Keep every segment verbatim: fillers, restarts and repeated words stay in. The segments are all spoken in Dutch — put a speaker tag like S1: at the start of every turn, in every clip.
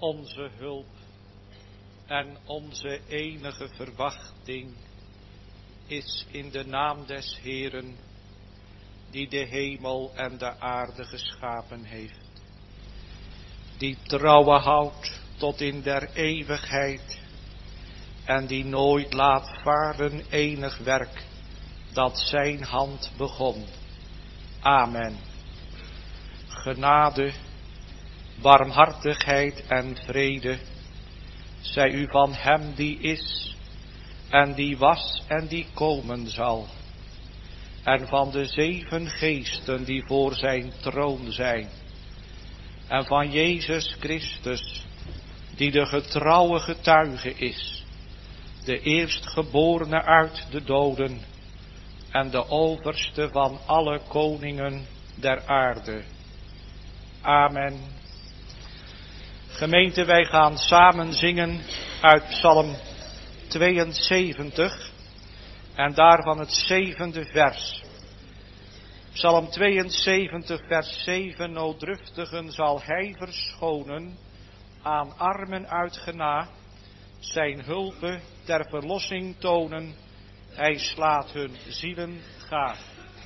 S1: onze hulp en onze enige verwachting is in de naam des Heeren, die de hemel en de aarde geschapen heeft, die trouwe houdt tot in der eeuwigheid en die nooit laat varen enig werk dat zijn hand begon. Amen. Genade, barmhartigheid en vrede zij u van hem die is en die was en die komen zal, en van de zeven geesten die voor zijn troon zijn, en van Jezus Christus, die de getrouwe getuige is, de eerstgeborene uit de doden en de overste van alle koningen der aarde. Amen. Gemeente, wij gaan samen zingen uit Psalm tweeënzeventig en daarvan het zevende vers. Psalm tweeënzeventig vers zeven, nooddruftigen zal hij verschonen, aan armen uit gena, zijn hulpe ter verlossing tonen, hij slaat hun zielen gaaf.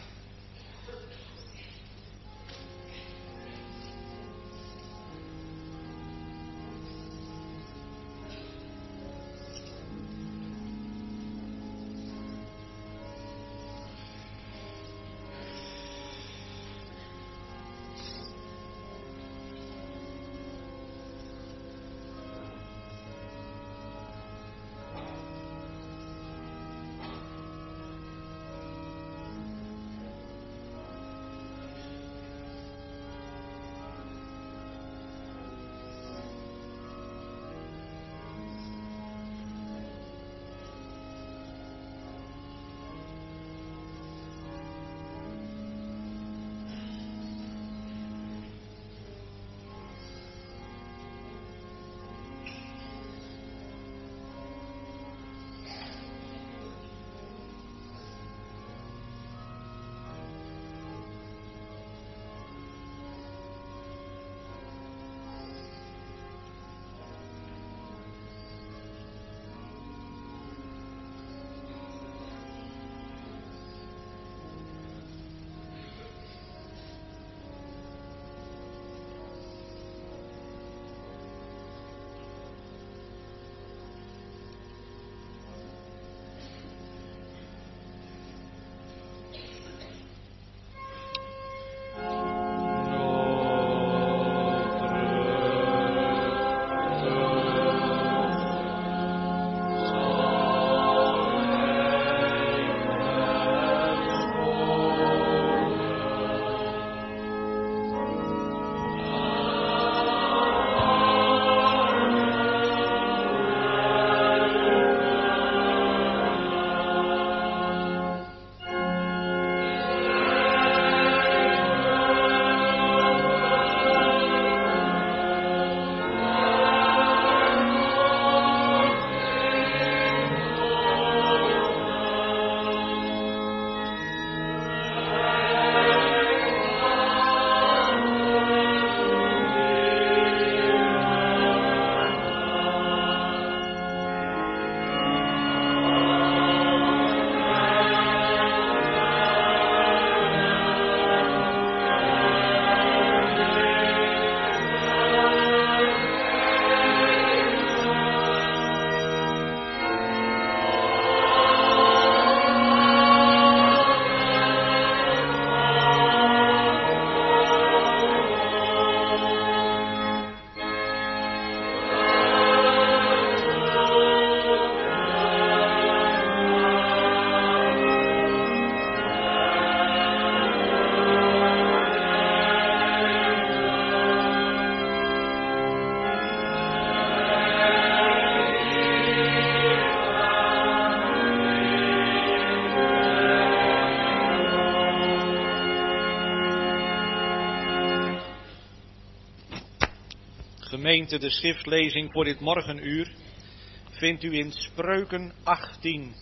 S1: Gemeente, de schriftlezing voor dit morgenuur vindt u in Spreuken achttien.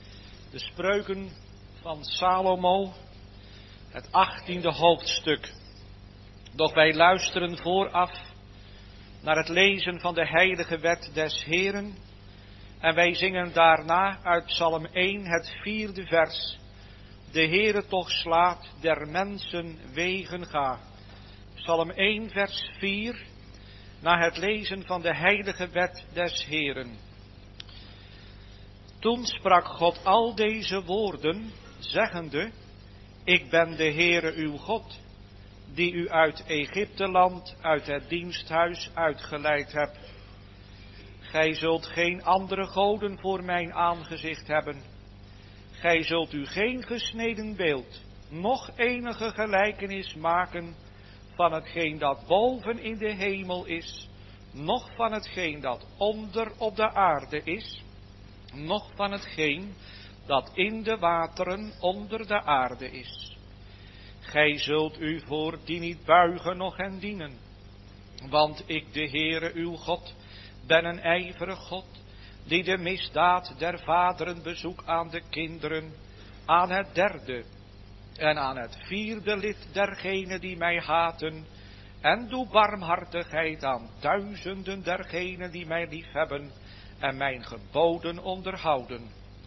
S1: De Spreuken van Salomo, het achttiende hoofdstuk. Doch wij luisteren vooraf naar het lezen van de heilige wet des Heeren. En wij zingen daarna uit Psalm één het vierde vers. De Heere toch slaat der mensen wegen ga. Psalm één vers vier, na het lezen van de heilige wet des Heeren. Toen sprak God al deze woorden, zeggende, ik ben de Heere uw God, die u uit Egypteland, uit het diensthuis uitgeleid heb. Gij zult geen andere goden voor mijn aangezicht hebben. Gij zult u geen gesneden beeld, noch enige gelijkenis maken van hetgeen dat boven in de hemel is, noch van hetgeen dat onder op de aarde is, noch van hetgeen dat in de wateren onder de aarde is. Gij zult u voor die niet buigen noch hen dienen, want ik, de Heere uw God, ben een ijverig God, die de misdaad der vaderen bezoek aan de kinderen, aan het derde en aan het vierde lid dergenen die mij haten, en doe barmhartigheid aan duizenden dergenen die mij liefhebben en mijn geboden onderhouden.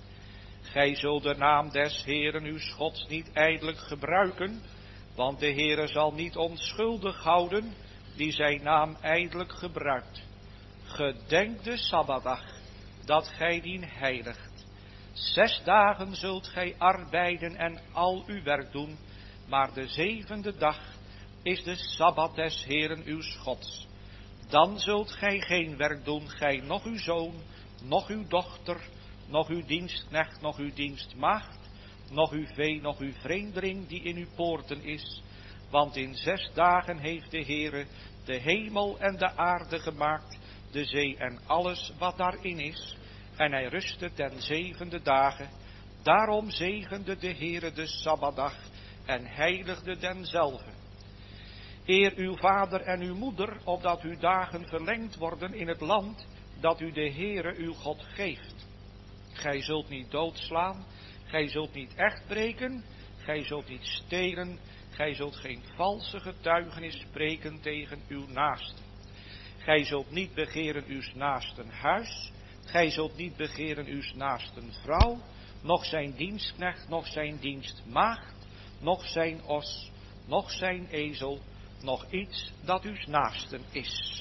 S1: Gij zult de naam des Heeren uw Gods niet ijdelijk gebruiken, want de Heere zal niet onschuldig houden die zijn naam ijdelijk gebruikt. Gedenk de Sabbatdag, dat gij dien heiligt. Zes dagen zult gij arbeiden en al uw werk doen, maar de zevende dag is de Sabbat des Heeren uw Gods. Dan zult gij geen werk doen, gij noch uw zoon, noch uw dochter, noch uw dienstknecht, noch uw dienstmaagd, noch uw vee, noch uw vreemdeling die in uw poorten is. Want in zes dagen heeft de Heere de hemel en de aarde gemaakt, de zee en alles wat daarin is. En hij rustte ten zevende dagen. Daarom zegende de Heere de Sabbatdag en heiligde denzelve. Eer uw vader en uw moeder, opdat uw dagen verlengd worden in het land dat u de Heere uw God geeft. Gij zult niet doodslaan, gij zult niet echt breken, gij zult niet stelen, gij zult geen valse getuigenis spreken tegen uw naaste. Gij zult niet begeren uw naasten huis, gij zult niet begeren uw naasten vrouw, noch zijn dienstknecht, noch zijn dienstmaagd, noch zijn os, noch zijn ezel, noch iets dat uw naasten is.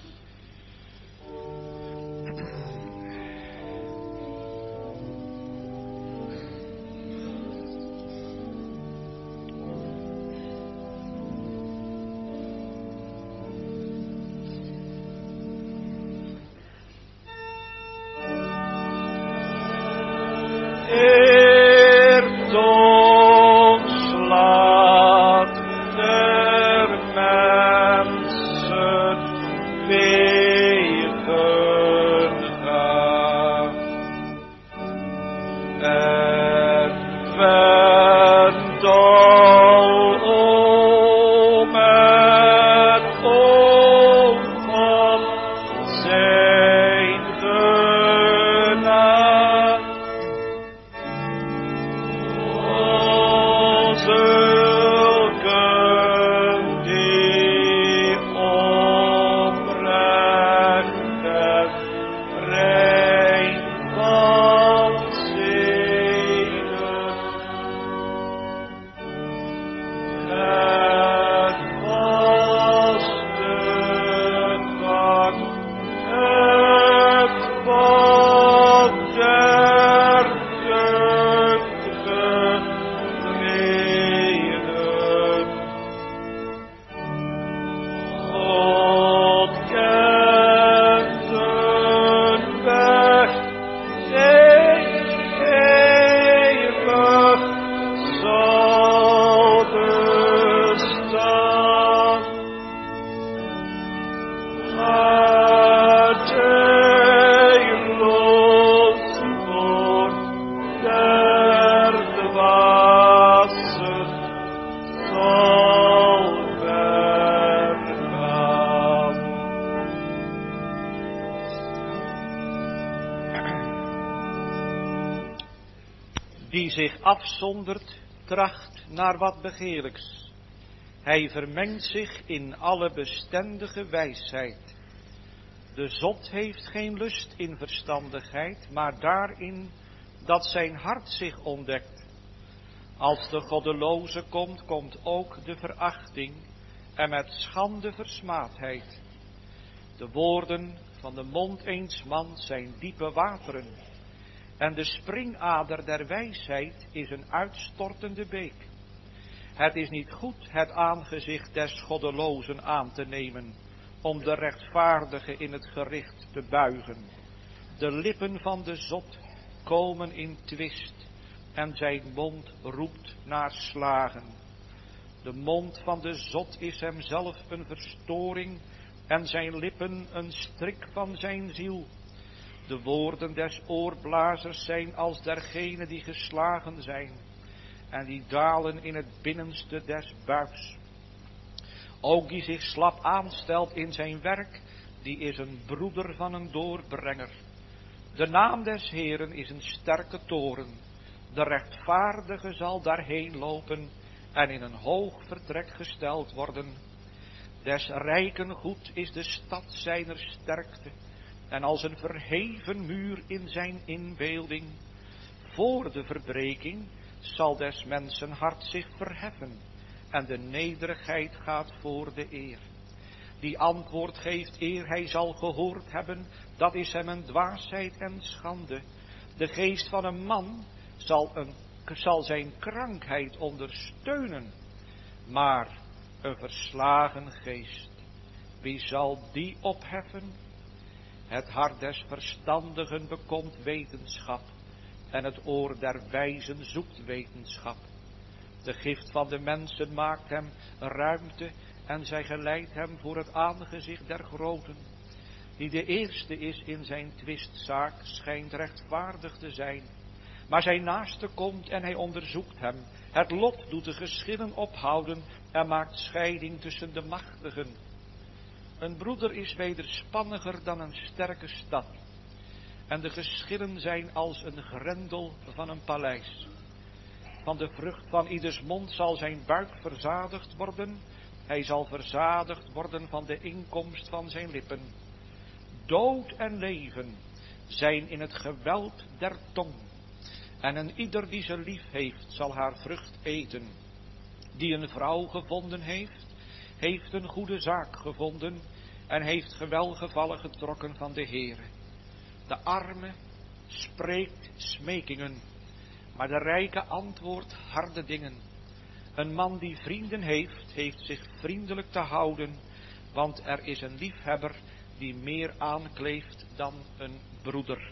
S1: Die zich afzondert, tracht naar wat begeerlijks. Hij vermengt zich in alle bestendige wijsheid. De zot heeft geen lust in verstandigheid, maar daarin dat zijn hart zich ontdekt. Als de goddeloze komt, komt ook de verachting en met schande versmaadheid. De woorden van de mond eens mans zijn diepe wateren en de springader der wijsheid is een uitstortende beek. Het is niet goed het aangezicht des goddelozen aan te nemen, om de rechtvaardige in het gericht te buigen. De lippen van de zot komen in twist en zijn mond roept naar slagen. De mond van de zot is hemzelf een verstoring en zijn lippen een strik van zijn ziel. De woorden des oorblazers zijn als dergenen die geslagen zijn en die dalen in het binnenste des buiks. Ook die zich slap aanstelt in zijn werk, die is een broeder van een doorbrenger. De naam des Heeren is een sterke toren. De rechtvaardige zal daarheen lopen en in een hoog vertrek gesteld worden. Des rijken goed is de stad zijner sterkte en als een verheven muur in zijn inbeelding. Voor de verbreking zal des mensen hart zich verheffen en de nederigheid gaat voor de eer. Die antwoord geeft eer hij zal gehoord hebben, dat is hem een dwaasheid en schande. De geest van een man zal, een, zal zijn krankheid ondersteunen, maar een verslagen geest, wie zal die opheffen? Het hart des verstandigen bekomt wetenschap en het oor der wijzen zoekt wetenschap. De gift van de mensen maakt hem ruimte en zij geleidt hem voor het aangezicht der groten. Die de eerste is in zijn twistzaak schijnt rechtvaardig te zijn. Maar zijn naaste komt en hij onderzoekt hem. Het lot doet de geschillen ophouden en maakt scheiding tussen de machtigen. Een broeder is wederspanniger dan een sterke stad. En de geschillen zijn als een grendel van een paleis. Van de vrucht van ieders mond zal zijn buik verzadigd worden. Hij zal verzadigd worden van de inkomst van zijn lippen. Dood en leven zijn in het geweld der tong. En een ieder die ze lief heeft, zal haar vrucht eten. Die een vrouw gevonden heeft, heeft een goede zaak gevonden en heeft gewelgevallen getrokken van de Heere. De arme spreekt smekingen, maar de rijke antwoordt harde dingen. Een man die vrienden heeft, heeft zich vriendelijk te houden, want er is een liefhebber die meer aankleeft dan een broeder.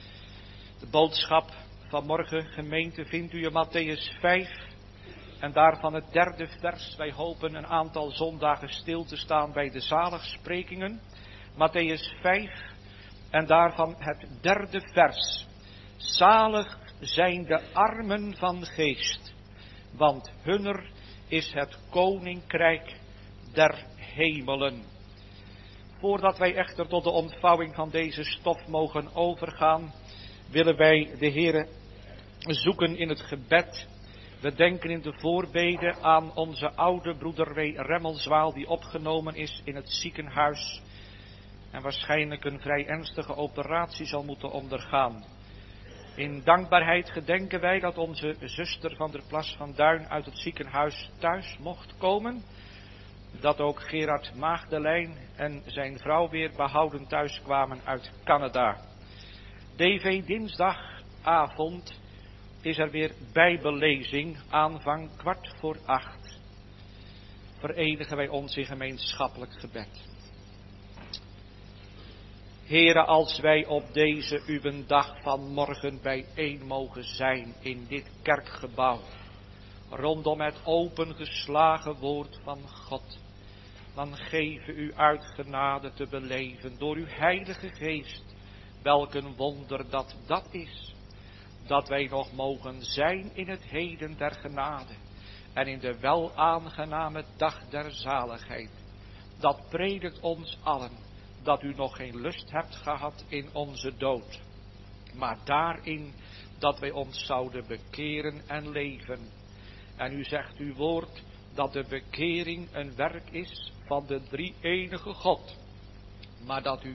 S1: De boodschap van morgen, gemeente, vindt u in Mattheüs vijf en daarvan het derde vers. Wij hopen een aantal zondagen stil te staan bij de zaligsprekingen. Mattheüs vijf en daarvan het derde vers. Zalig zijn de armen van geest, want hunner is het koninkrijk der hemelen. Voordat wij echter tot de ontvouwing van deze stof mogen overgaan, willen wij de Heere zoeken in het gebed. We denken in de voorbeden aan onze oude broeder W. Remmelswaal, die opgenomen is in het ziekenhuis en waarschijnlijk een vrij ernstige operatie zal moeten ondergaan. In dankbaarheid gedenken wij dat onze zuster van der Plas van Duin uit het ziekenhuis thuis mocht komen. Dat ook Gerard Maagdelijn en zijn vrouw weer behouden thuis kwamen uit Canada. D V dinsdagavond is er weer bijbellezing, aanvang kwart voor acht. Verenigen wij ons in gemeenschappelijk gebed. Heere, als wij op deze uw dag van morgen bijeen mogen zijn in dit kerkgebouw, rondom het opengeslagen woord van God, dan geven u uit genade te beleven door uw heilige geest, welk een wonder dat dat is, dat wij nog mogen zijn in het heden der genade en in de welaangename dag der zaligheid. Dat predikt ons allen, dat u nog geen lust hebt gehad in onze dood, maar daarin dat wij ons zouden bekeren en leven. En u zegt uw woord dat de bekering een werk is van de drie-enige God, maar dat u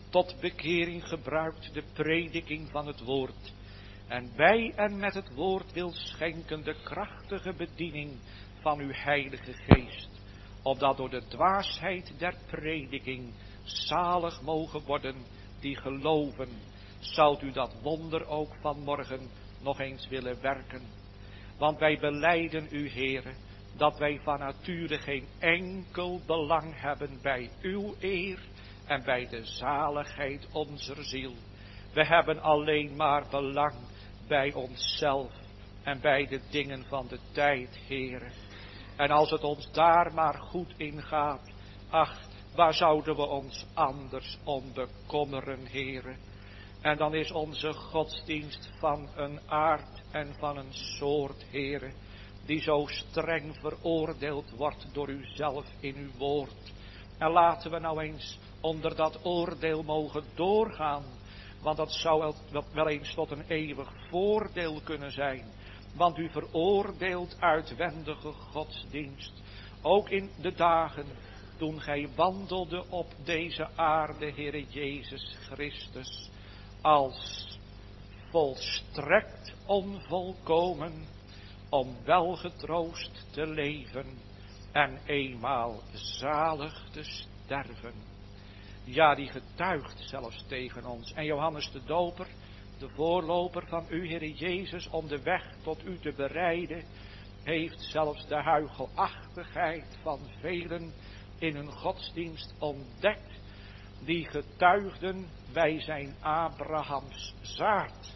S1: tot bekering gebruikt de prediking van het woord. En bij en met het woord wil schenken de krachtige bediening van uw heilige geest. Opdat door de dwaasheid der prediking zalig mogen worden die geloven. Zoudt u dat wonder ook vanmorgen nog eens willen werken. Want wij belijden u, Heere, dat wij van nature geen enkel belang hebben bij uw eer en bij de zaligheid onzer ziel. We hebben alleen maar belang bij onszelf en bij de dingen van de tijd, Heere. En als het ons daar maar goed in gaat, ach, waar zouden we ons anders om bekommeren, Heere? En dan is onze godsdienst van een aard en van een soort, Heere, die zo streng veroordeeld wordt door u zelf in uw woord. En laten we nou eens onder dat oordeel mogen doorgaan, want dat zou wel eens tot een eeuwig voordeel kunnen zijn. Want u veroordeelt uitwendige godsdienst, ook in de dagen toen gij wandelde op deze aarde, Heere Jezus Christus, als volstrekt onvolkomen, om welgetroost te leven en eenmaal zalig te sterven. Ja, die getuigt zelfs tegen ons. En Johannes de Doper, de voorloper van u, Heere Jezus, om de weg tot u te bereiden, heeft zelfs de huichelachtigheid van velen in hun godsdienst ontdekt, die getuigden, wij zijn Abrahams zaad.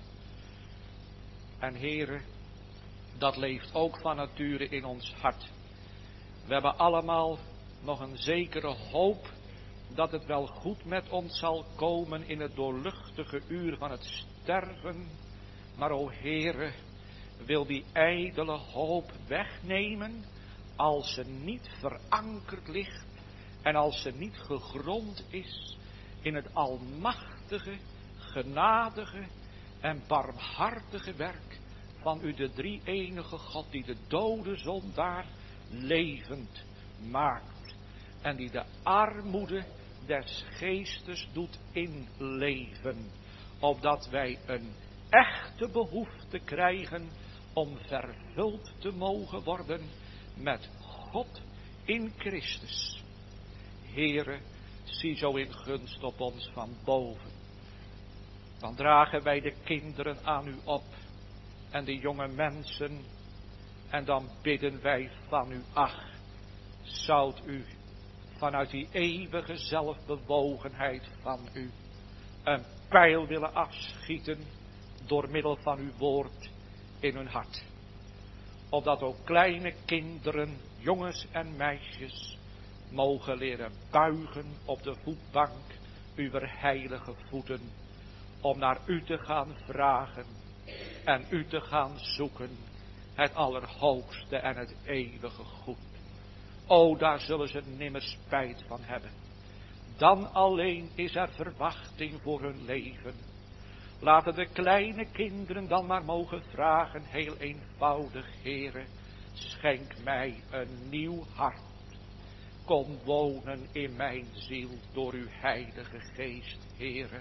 S1: En Heere, dat leeft ook van nature in ons hart. We hebben allemaal nog een zekere hoop dat het wel goed met ons zal komen in het doorluchtige uur van het sterven. Maar o Heere, wil die ijdele hoop wegnemen als ze niet verankerd ligt en als ze niet gegrond is in het almachtige, genadige en barmhartige werk van u, de drie-enige God, die de dode zondaar levend maakt en die de armoede des geestes doet inleven, opdat wij een echte behoefte krijgen om vervuld te mogen worden met God in Christus. Heere, zie zo in gunst op ons van boven. Dan dragen wij de kinderen aan u op en de jonge mensen, en dan bidden wij van u, ach, zoudt u vanuit die eeuwige zelfbewogenheid van u een pijl willen afschieten door middel van uw woord in hun hart. Opdat ook kleine kinderen, jongens en meisjes, mogen leren buigen op de voetbank uw heilige voeten, om naar u te gaan vragen en u te gaan zoeken, het allerhoogste en het eeuwige goed. O, daar zullen ze nimmer spijt van hebben. Dan alleen is er verwachting voor hun leven. Laten de kleine kinderen dan maar mogen vragen, heel eenvoudig, Heere, schenk mij een nieuw hart. Kom wonen in mijn ziel door uw heilige geest, Heere.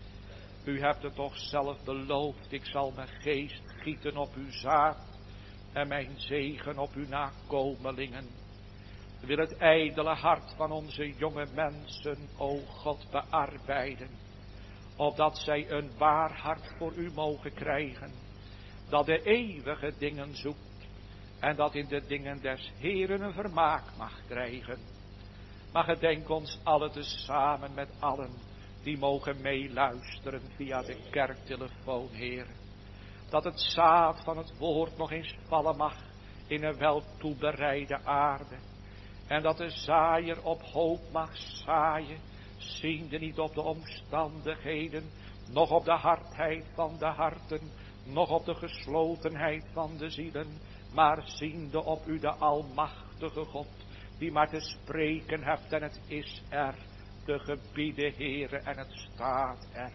S1: U hebt het toch zelf beloofd, ik zal mijn geest gieten op uw zaad en mijn zegen op uw nakomelingen. Wil het ijdele hart van onze jonge mensen, o God, bearbeiden, opdat zij een waar hart voor u mogen krijgen, dat de eeuwige dingen zoekt en dat in de dingen des Heeren een vermaak mag krijgen. Maar gedenk ons allen tezamen met allen die mogen meeluisteren via de kerktelefoon, Heer. Dat het zaad van het woord nog eens vallen mag in een wel toebereide aarde. En dat de zaaier op hoop mag zaaien, ziende niet op de omstandigheden, noch op de hardheid van de harten, noch op de geslotenheid van de zielen, maar ziende op u, de almachtige God, die maar te spreken hebt en het is er, te gebieden, Heere, en het staat er.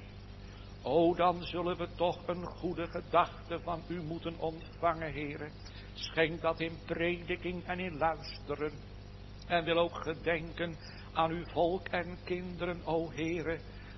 S1: O, dan zullen we toch een goede gedachte van u moeten ontvangen, Heere. Schenk dat in prediking en in luisteren. En wil ook gedenken aan uw volk en kinderen, o Heere,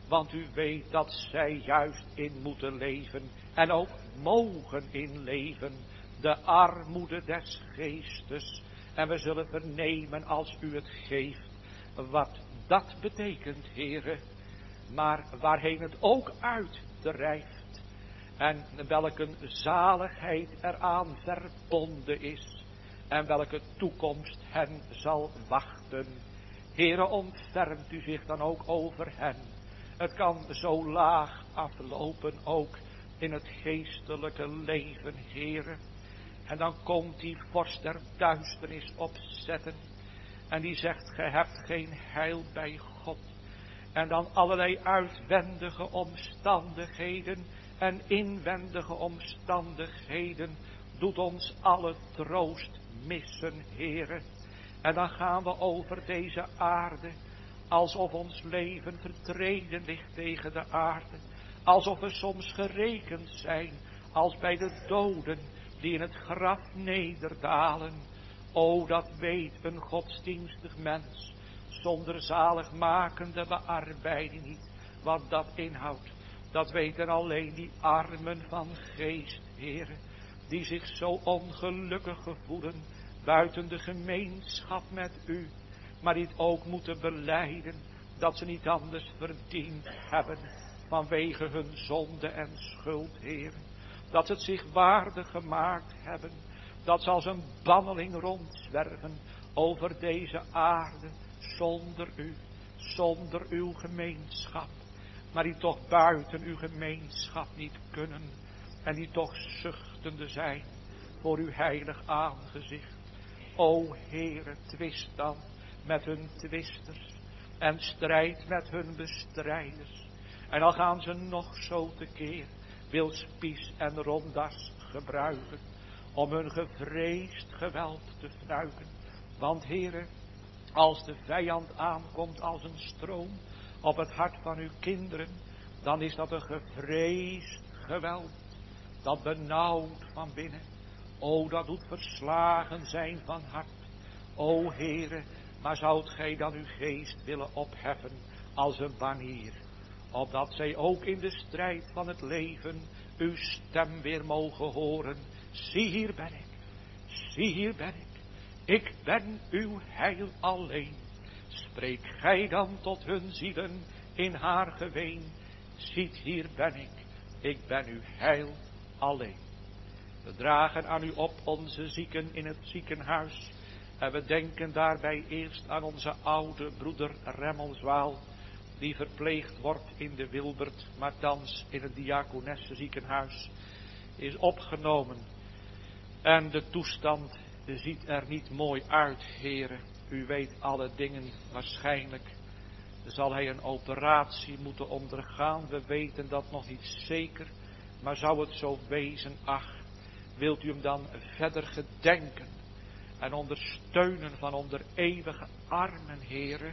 S1: Want u weet dat zij juist in moeten leven en ook mogen inleven. De armoede des geestes. En we zullen vernemen als u het geeft wat dat betekent, Heere. Maar waarheen het ook uitdrijft. En welke zaligheid eraan verbonden is. En welke toekomst hen zal wachten. Heere, ontfermt u zich dan ook over hen. Het kan zo laag aflopen ook in het geestelijke leven, Heere. En dan komt die vorst der duisternis opzetten. En die zegt, ge hebt geen heil bij God. En dan allerlei uitwendige omstandigheden en inwendige omstandigheden doet ons alle troost missen, Heere. En dan gaan we over deze aarde, alsof ons leven vertreden ligt tegen de aarde. Alsof we soms gerekend zijn, als bij de doden die in het graf nederdalen. O, dat weet een godsdienstig mens, zonder zaligmakende bearbeiding niet, wat dat inhoudt. Dat weten alleen die armen van geest, Heere, die zich zo ongelukkig gevoelen buiten de gemeenschap met u, maar die het ook moeten belijden dat ze niet anders verdiend hebben vanwege hun zonde en schuld, Heer. Dat ze het zich waardig gemaakt hebben, dat ze als een banneling rondzwerven over deze aarde zonder u, zonder uw gemeenschap, maar die toch buiten uw gemeenschap niet kunnen en die toch zuchtende zijn voor uw heilig aangezicht. O Heere, twist dan met hun twisters en strijd met hun bestrijders. En al gaan ze nog zo tekeer, wil Spies en Rondas gebruiken om hun gevreesd geweld te fnuiken. Want Heere, als de vijand aankomt als een stroom op het hart van uw kinderen, dan is dat een gevreesd geweld, dat benauwt van binnen. O, dat doet verslagen zijn van hart. O Heere, maar zoudt gij dan uw geest willen opheffen als een banier, opdat zij ook in de strijd van het leven uw stem weer mogen horen. Zie, hier ben ik, zie, hier ben ik, ik ben uw heil alleen. Spreek gij dan tot hun zielen in haar geween. Ziet, hier ben ik, ik ben uw heil alleen. We dragen aan u op onze zieken in het ziekenhuis. En we denken daarbij eerst aan onze oude broeder Remmelswaal, die verpleegd wordt in de Wilbert, maar thans in het Diakonesse ziekenhuis is opgenomen. En de toestand ziet er niet mooi uit, Heere. U weet alle dingen waarschijnlijk. Zal hij een operatie moeten ondergaan? We weten dat nog niet zeker. Maar zou het zo wezen, ach, wilt u hem dan verder gedenken en ondersteunen van onder eeuwige armen, Heere.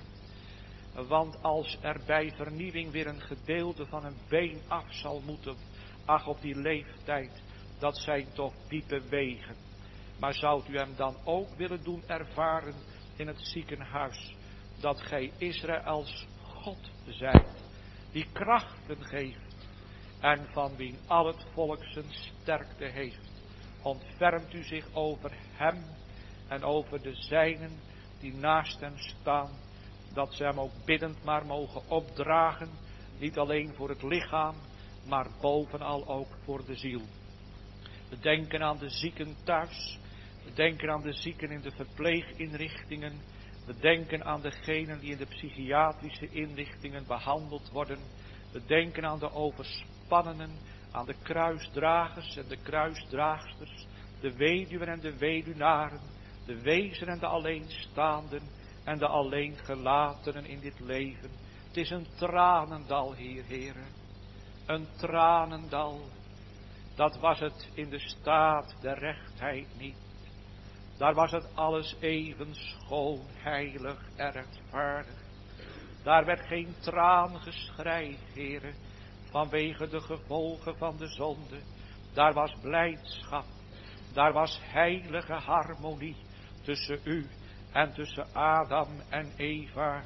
S1: Want als er bij vernieuwing weer een gedeelte van een been af zal moeten, ach, op die leeftijd, dat zijn toch diepe wegen. Maar zoudt u hem dan ook willen doen ervaren in het ziekenhuis, dat gij Israëls God zijt, die krachten geeft en van wie al het volk zijn sterkte heeft. Ontfermt u zich over hem en over de zijnen die naast hem staan, dat ze hem ook biddend maar mogen opdragen, niet alleen voor het lichaam, maar bovenal ook voor de ziel. We denken aan de zieken thuis, we denken aan de zieken in de verpleeginrichtingen, we denken aan degenen die in de psychiatrische inrichtingen behandeld worden, we denken aan de overspannenen, aan de kruisdragers en de kruisdraagsters, de weduwen en de weduwnaren, de wezen en de alleenstaanden en de alleengelatenen in dit leven. Het is een tranendal, Heer, Heere, een tranendal. Dat was het in de staat der rechtheid niet. Daar was het alles even schoon, heilig en rechtvaardig. Daar werd geen traan geschreid, Heere, vanwege de gevolgen van de zonde. Daar was blijdschap, daar was heilige harmonie tussen u en tussen Adam en Eva.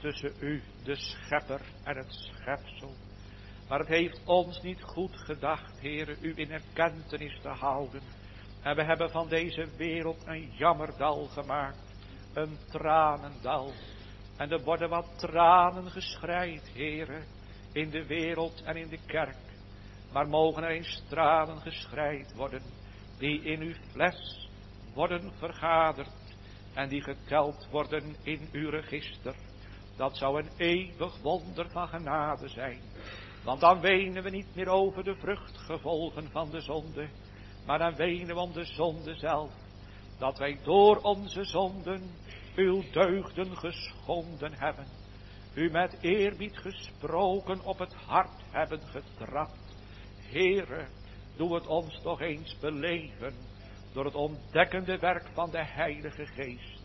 S1: tussen u, de schepper en het schepsel. Maar het heeft ons niet goed gedacht, Heere, u in erkentenis te houden. En we hebben van deze wereld een jammerdal gemaakt, een tranendal. En er worden wat tranen geschreid, Heere, in de wereld en in de kerk. Maar mogen er eens tranen geschreid worden, die in uw fles worden vergaderd en die geteld worden in uw register. Dat zou een eeuwig wonder van genade zijn. Want dan wenen we niet meer over de vruchtgevolgen van de zonde, maar dan wenen we om de zonde zelf. Dat wij door onze zonden uw deugden geschonden hebben. U met eerbied gesproken op het hart hebben getrapt. Heere, doe het ons toch eens beleven door het ontdekkende werk van de Heilige Geest.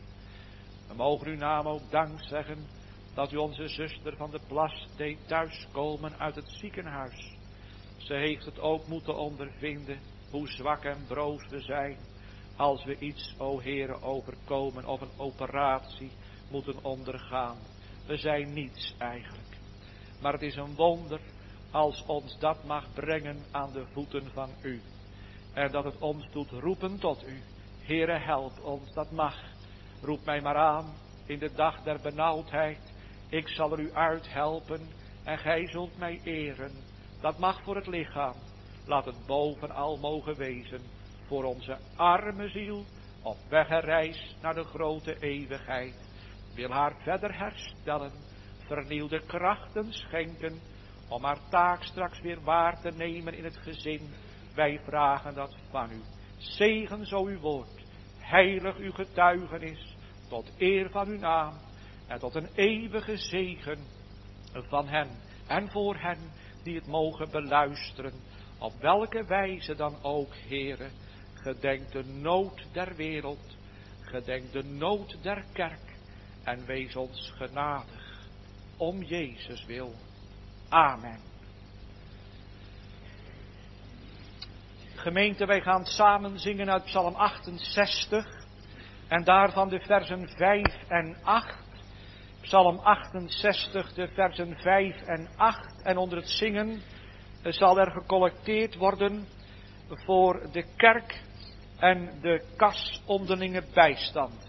S1: We mogen uw naam ook dank zeggen dat u onze zuster van de Plas deed thuiskomen uit het ziekenhuis. Ze heeft het ook moeten ondervinden hoe zwak en broos we zijn als we iets, o Heere, overkomen of een operatie moeten ondergaan. We zijn niets eigenlijk. Maar het is een wonder als ons dat mag brengen aan de voeten van u. En dat het ons doet roepen tot u. Heere, help ons, dat mag. Roep mij maar aan in de dag der benauwdheid. Ik zal er u uithelpen en gij zult mij eren. Dat mag voor het lichaam. Laat het bovenal mogen wezen voor onze arme ziel op weg en reis naar de grote eeuwigheid. Wil haar verder herstellen, vernieuwde krachten schenken om haar taak straks weer waar te nemen in het gezin. Wij vragen dat van u. Zegen zo uw woord, heilig uw getuigenis, tot eer van uw naam en tot een eeuwige zegen van hen en voor hen die het mogen beluisteren, op welke wijze dan ook, Heere. Gedenk de nood der wereld, gedenk de nood der kerk en wees ons genadig, om Jezus wil. Amen. Gemeente, wij gaan samen zingen uit Psalm achtenzestig en daarvan de versen vijf en acht. Psalm achtenzestig, de versen vijf en acht. En onder het zingen zal er gecollecteerd worden voor de kerk en de kas onderlinge bijstand.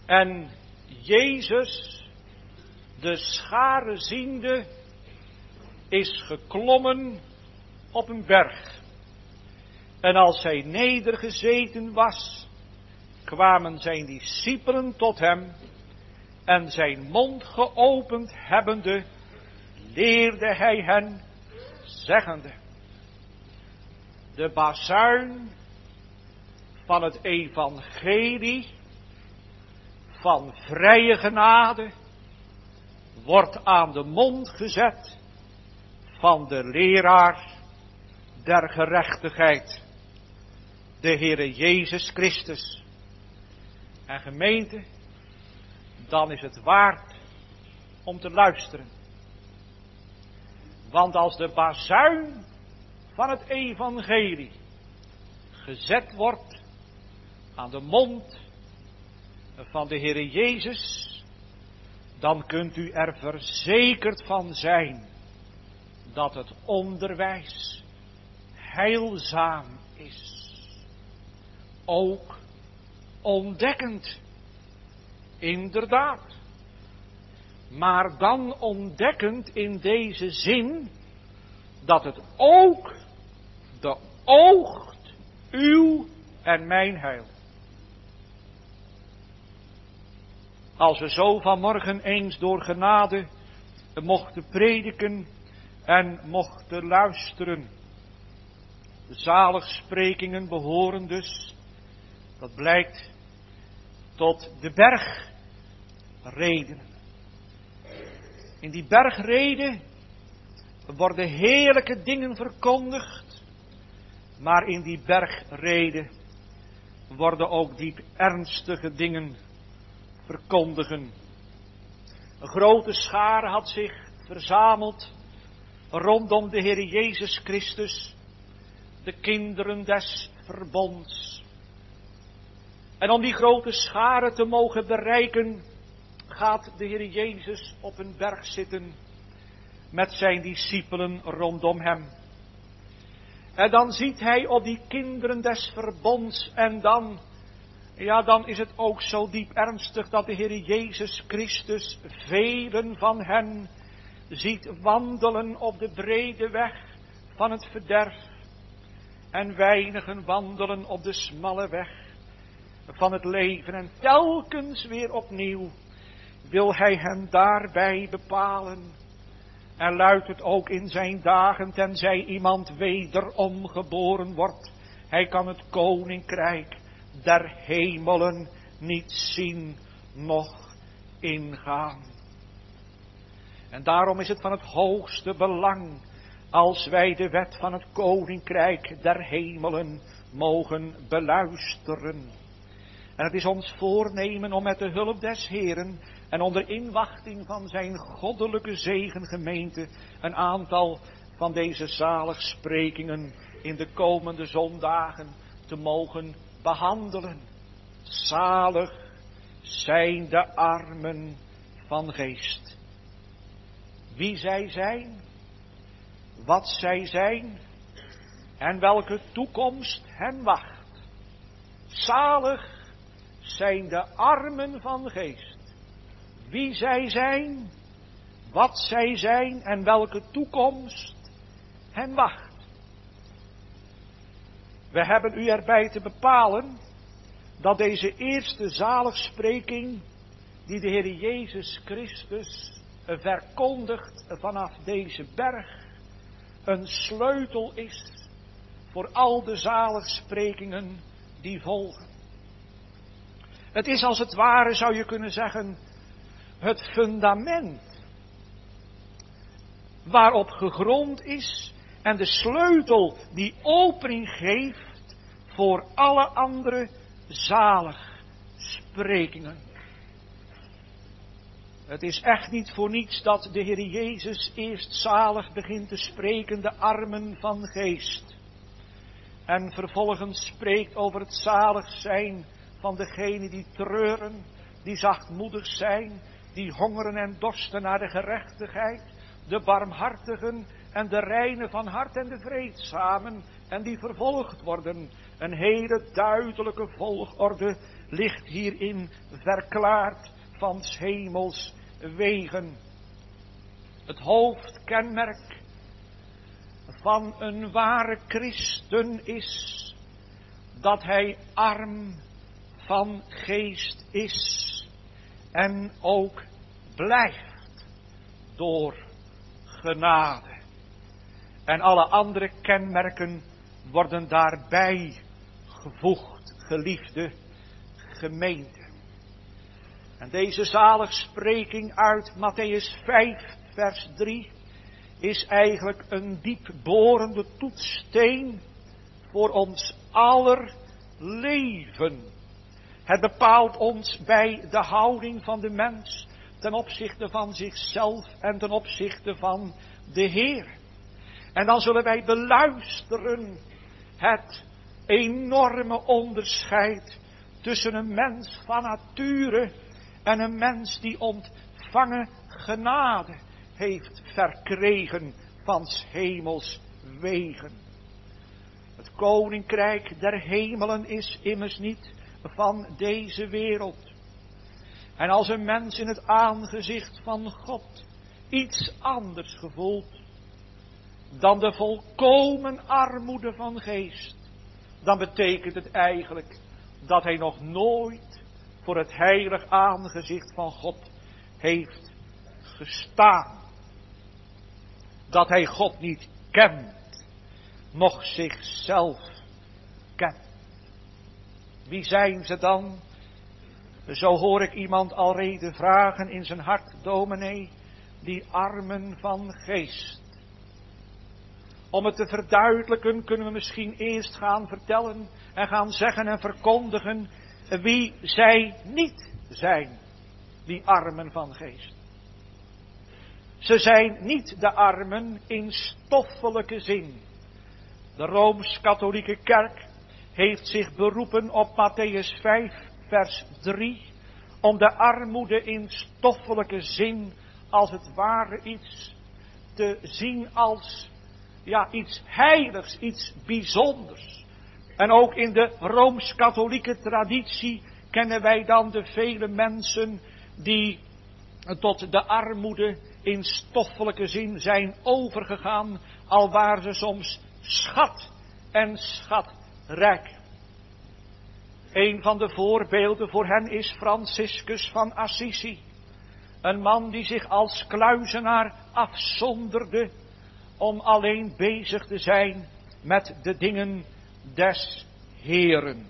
S1: En Jezus, de schare ziende, is geklommen op een berg. En als hij nedergezeten was, kwamen zijn discipelen tot hem, en zijn mond geopend hebbende, leerde hij hen, zeggende: de bazuin van het evangelie van vrije genade wordt aan de mond gezet van de leraar der gerechtigheid, de Heere Jezus Christus. En gemeente, dan is het waard om te luisteren. Want als de bazuin van het evangelie gezet wordt aan de mond van de Heere Jezus, dan kunt u er verzekerd van zijn dat het onderwijs heilzaam is. Ook ontdekkend, inderdaad. Maar dan ontdekkend in deze zin dat het ook beoogt uw en mijn heil. Als we zo vanmorgen eens door genade mochten prediken en mochten luisteren. De zaligsprekingen behoren dus, dat blijkt, tot de bergreden. In die bergreden worden heerlijke dingen verkondigd, maar in die bergreden worden ook diep ernstige dingen verkondigen. Een grote schare had zich verzameld rondom de Heer Jezus Christus, de kinderen des verbonds. En om die grote schare te mogen bereiken, gaat de Heer Jezus op een berg zitten met zijn discipelen rondom hem. En dan ziet hij op die kinderen des verbonds en dan, ja, dan is het ook zo diep ernstig dat de Heer Jezus Christus velen van hen ziet wandelen op de brede weg van het verderf en weinigen wandelen op de smalle weg van het leven. En telkens weer opnieuw wil hij hen daarbij bepalen. En luidt het ook in zijn dagen, tenzij iemand wederom geboren wordt, hij kan het koninkrijk der hemelen niet zien, noch ingaan. En daarom is het van het hoogste belang, als wij de wet van het koninkrijk der hemelen mogen beluisteren. En het is ons voornemen om met de hulp des Heeren en onder inwachting van zijn goddelijke zegen, gemeente, een aantal van deze zaligsprekingen in de komende zondagen te mogen behandelen. Zalig zijn de armen van geest. Wie zij zijn, wat zij zijn en welke toekomst hen wacht. Zalig zijn de armen van geest. Wie zij zijn, wat zij zijn en welke toekomst hen wacht. We hebben u erbij te bepalen dat deze eerste zaligspreking die de Heer Jezus Christus verkondigt vanaf deze berg een sleutel is voor al de zaligsprekingen die volgen. Het is als het ware, zou je kunnen zeggen, het fundament waarop gegrond is en de sleutel die opening geeft voor alle andere zaligsprekingen. Het is echt niet voor niets dat de Heer Jezus eerst zalig begint te spreken, de armen van geest. En vervolgens spreekt over het zalig zijn van degenen die treuren, die zachtmoedig zijn, die hongeren en dorsten naar de gerechtigheid, de barmhartigen en de reinen van hart en de vreedzamen en die vervolgd worden. Een hele duidelijke volgorde ligt hierin verklaard van 's hemels wegen. Het hoofdkenmerk van een ware christen is dat hij arm van geest is en ook blijft door genade. En alle andere kenmerken worden daarbij gevoegd, geliefde gemeente. En deze zaligspreking uit Mattheüs vijf, vers drie, is eigenlijk een diepborende toetssteen voor ons aller leven. Het bepaalt ons bij de houding van de mens ten opzichte van zichzelf en ten opzichte van de Heer. En dan zullen wij beluisteren het enorme onderscheid tussen een mens van nature en een mens die ontvangen genade heeft verkregen van 's hemels wegen. Het koninkrijk der hemelen is immers niet van deze wereld. En als een mens in het aangezicht van God iets anders gevoelt dan de volkomen armoede van geest, dan betekent het eigenlijk dat hij nog nooit voor het heilig aangezicht van God heeft gestaan. Dat hij God niet kent, noch zichzelf kent. Wie zijn ze dan? Zo hoor ik iemand alrede vragen in zijn hart, dominee, die armen van geest. Om het te verduidelijken kunnen we misschien eerst gaan vertellen en gaan zeggen en verkondigen wie zij niet zijn, die armen van geest. Ze zijn niet de armen in stoffelijke zin. De Rooms-Katholieke Kerk heeft zich beroepen op Mattheüs vijf, vers drie, om de armoede in stoffelijke zin als het ware iets te zien als, ja, iets heiligs, iets bijzonders. En ook in de Rooms-Katholieke traditie kennen wij dan de vele mensen die tot de armoede in stoffelijke zin zijn overgegaan, al waren ze soms schat en schatrijk. Een van de voorbeelden voor hen is Franciscus van Assisi. Een man die zich als kluizenaar afzonderde om alleen bezig te zijn met de dingen des Heeren.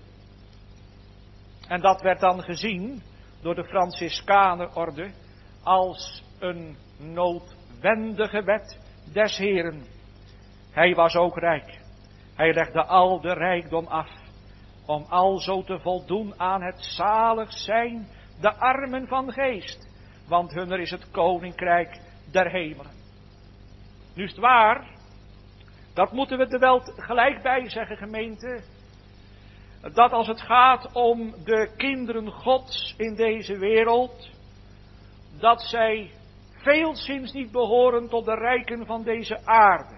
S1: En dat werd dan gezien door de Franciscanerorde als een noodwendige wet des Heeren. Hij was ook rijk. Hij legde al de rijkdom af om alzo te voldoen aan het zalig zijn de armen van geest, want hunner is het koninkrijk der hemelen. Nu is het waar, dat moeten we er wel gelijk bij zeggen, gemeente, dat als het gaat om de kinderen Gods in deze wereld, dat zij veelzins niet behoren tot de rijken van deze aarde.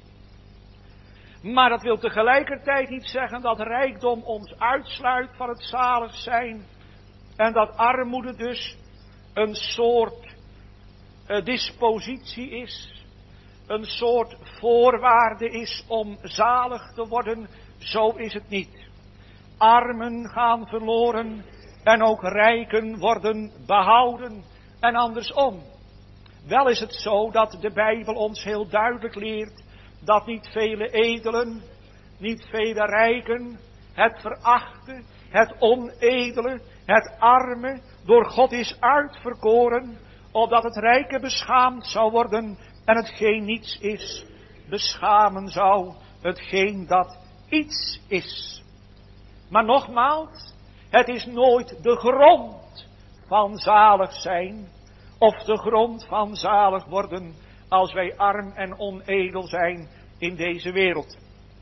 S1: Maar dat wil tegelijkertijd niet zeggen dat rijkdom ons uitsluit van het zalig zijn en dat armoede dus een soort uh, dispositie is, een soort voorwaarde is om zalig te worden. Zo is het niet. Armen gaan verloren en ook rijken worden behouden en andersom. Wel is het zo dat de Bijbel ons heel duidelijk leert dat niet vele edelen, niet vele rijken, het verachte, het onedele, het arme, door God is uitverkoren, opdat het rijke beschaamd zou worden en hetgeen niets is, beschamen zou hetgeen dat iets is. Maar nogmaals, het is nooit de grond van zalig zijn, of de grond van zalig worden, als wij arm en onedel zijn in deze wereld.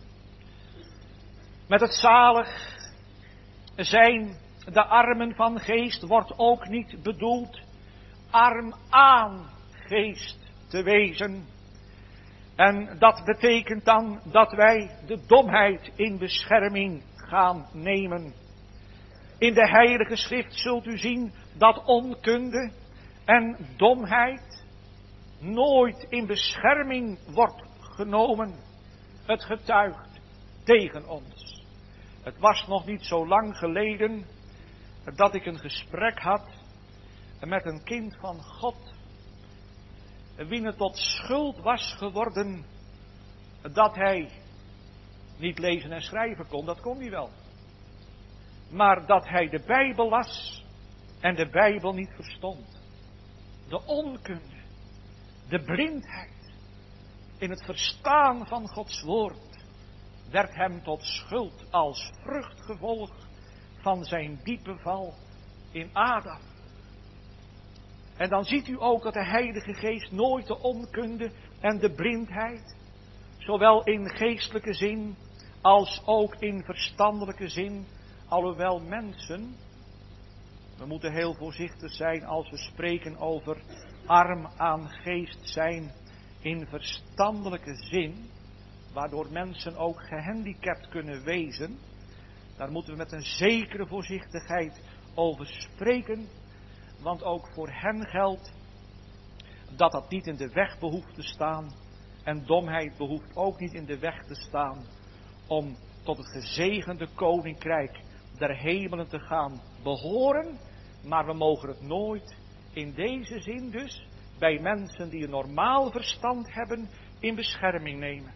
S1: Met het zalig zijn de armen van geest wordt ook niet bedoeld arm aan geest te wezen. En dat betekent dan dat wij de domheid in bescherming gaan nemen. In de Heilige Schrift zult u zien dat onkunde en domheid nooit in bescherming wordt genomen. Het getuigt tegen ons. Het was nog niet zo lang geleden dat ik een gesprek had met een kind van God, wie het tot schuld was geworden dat hij niet lezen en schrijven kon, dat kon hij wel. Maar dat hij de Bijbel las en de Bijbel niet verstond. De onkunde, de blindheid in het verstaan van Gods woord werd hem tot schuld als vruchtgevolg van zijn diepe val in Adam. En dan ziet u ook dat de Heilige Geest nooit de onkunde en de blindheid, zowel in geestelijke zin als ook in verstandelijke zin, alhoewel mensen, we moeten heel voorzichtig zijn als we spreken over arm aan geest zijn in verstandelijke zin, waardoor mensen ook gehandicapt kunnen wezen. Daar moeten we met een zekere voorzichtigheid over spreken, want ook voor hen geldt dat dat niet in de weg behoeft te staan en domheid behoeft ook niet in de weg te staan om tot het gezegende koninkrijk der hemelen te gaan behoren, maar we mogen het nooit in deze zin dus bij mensen die een normaal verstand hebben in bescherming nemen.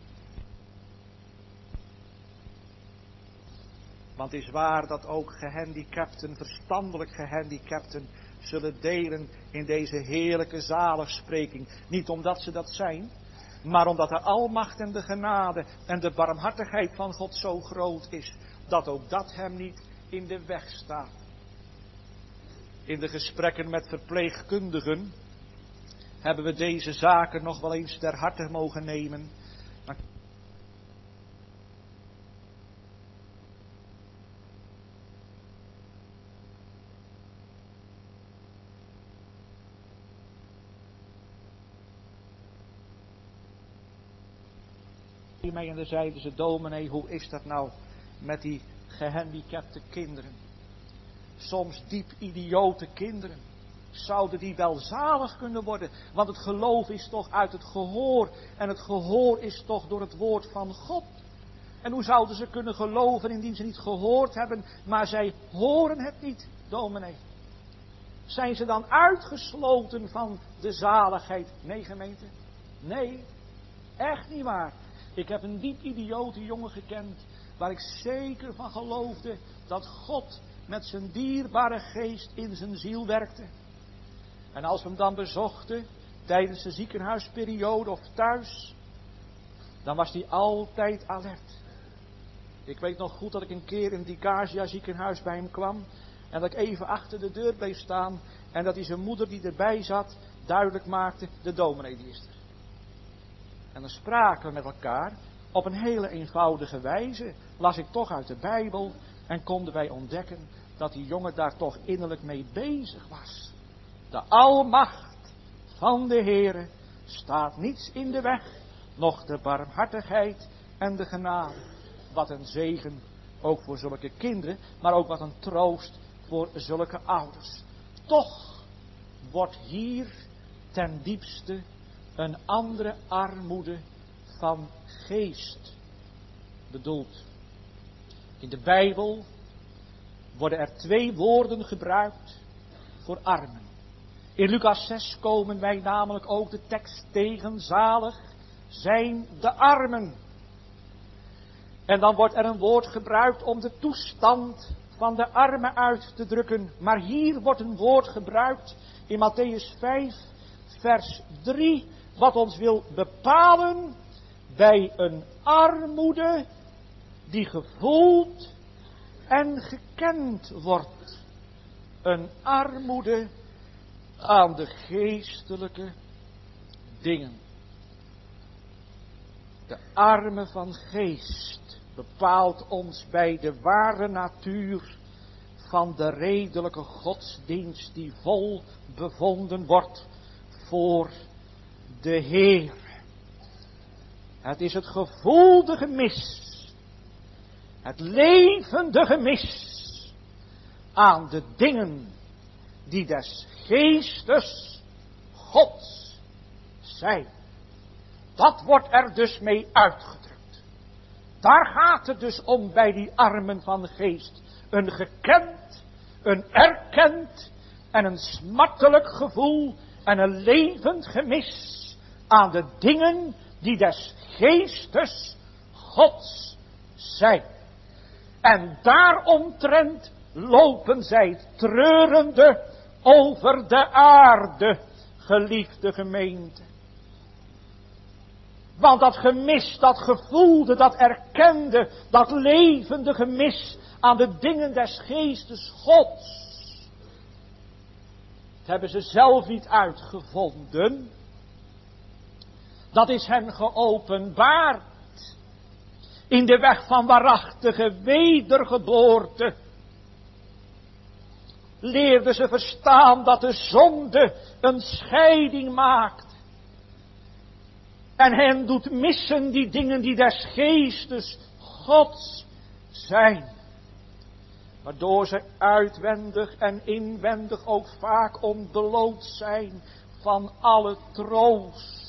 S1: Want het is waar dat ook gehandicapten, verstandelijk gehandicapten, zullen delen in deze heerlijke zaligspreking. Niet omdat ze dat zijn, maar omdat de almacht en de genade en de barmhartigheid van God zo groot is, dat ook dat hem niet in de weg staat. In de gesprekken met verpleegkundigen hebben we deze zaken nog wel eens ter harte mogen nemen. Maar mee en dan zeiden ze, dominee, hoe is dat nou met die gehandicapte kinderen? Soms diep idiote kinderen. Zouden die wel zalig kunnen worden? Want het geloof is toch uit het gehoor. En het gehoor is toch door het woord van God. En hoe zouden ze kunnen geloven indien ze niet gehoord hebben, maar zij horen het niet, dominee? Zijn ze dan uitgesloten van de zaligheid? Nee, gemeente. Nee, echt niet waar. Ik heb een diep idiote jongen gekend, waar ik zeker van geloofde dat God met zijn dierbare geest in zijn ziel werkte. En als we hem dan bezochten, tijdens de ziekenhuisperiode of thuis, dan was hij altijd alert. Ik weet nog goed dat ik een keer in het Dikasia ziekenhuis bij hem kwam, en dat ik even achter de deur bleef staan, en dat hij zijn moeder die erbij zat, duidelijk maakte, de dominee die is er. En dan spraken we met elkaar, op een hele eenvoudige wijze, las ik toch uit de Bijbel, en konden wij ontdekken dat die jongen daar toch innerlijk mee bezig was. De almacht van de Heere staat niets in de weg, noch de barmhartigheid en de genade. Wat een zegen ook voor zulke kinderen, maar ook wat een troost voor zulke ouders. Toch wordt hier ten diepste een andere armoede van geest bedoeld. In de Bijbel worden er twee woorden gebruikt voor armen. In Lucas zes komen wij namelijk ook de tekst tegen, zalig zijn de armen. En dan wordt er een woord gebruikt om de toestand van de armen uit te drukken. Maar hier wordt een woord gebruikt in Mattheüs vijf, vers drie, wat ons wil bepalen bij een armoede die gevoeld en gekend wordt. Een armoede aan de geestelijke dingen. De arme van geest bepaalt ons bij de ware natuur van de redelijke godsdienst die vol bevonden wordt voor de Heer. Het is het gevoelde gemis, het levende gemis
S2: aan de dingen die des geestes Gods zijn. Dat wordt er dus mee uitgedrukt. Daar gaat het dus om bij die armen van de geest. Een gekend, een erkend en een smartelijk gevoel en een levend gemis aan de dingen die des geestes Gods zijn. En daaromtrent lopen zij treurende over de aarde, geliefde gemeente. Want dat gemis, dat gevoelde, dat erkende, dat levende gemis aan de dingen des geestes Gods. Dat hebben ze zelf niet uitgevonden. Dat is hen geopenbaard in de weg van waarachtige wedergeboorte. Leerden ze verstaan dat de zonde een scheiding maakt. En hen doet missen die dingen die des geestes Gods zijn. Waardoor ze uitwendig en inwendig ook vaak ontbloot zijn van alle troost.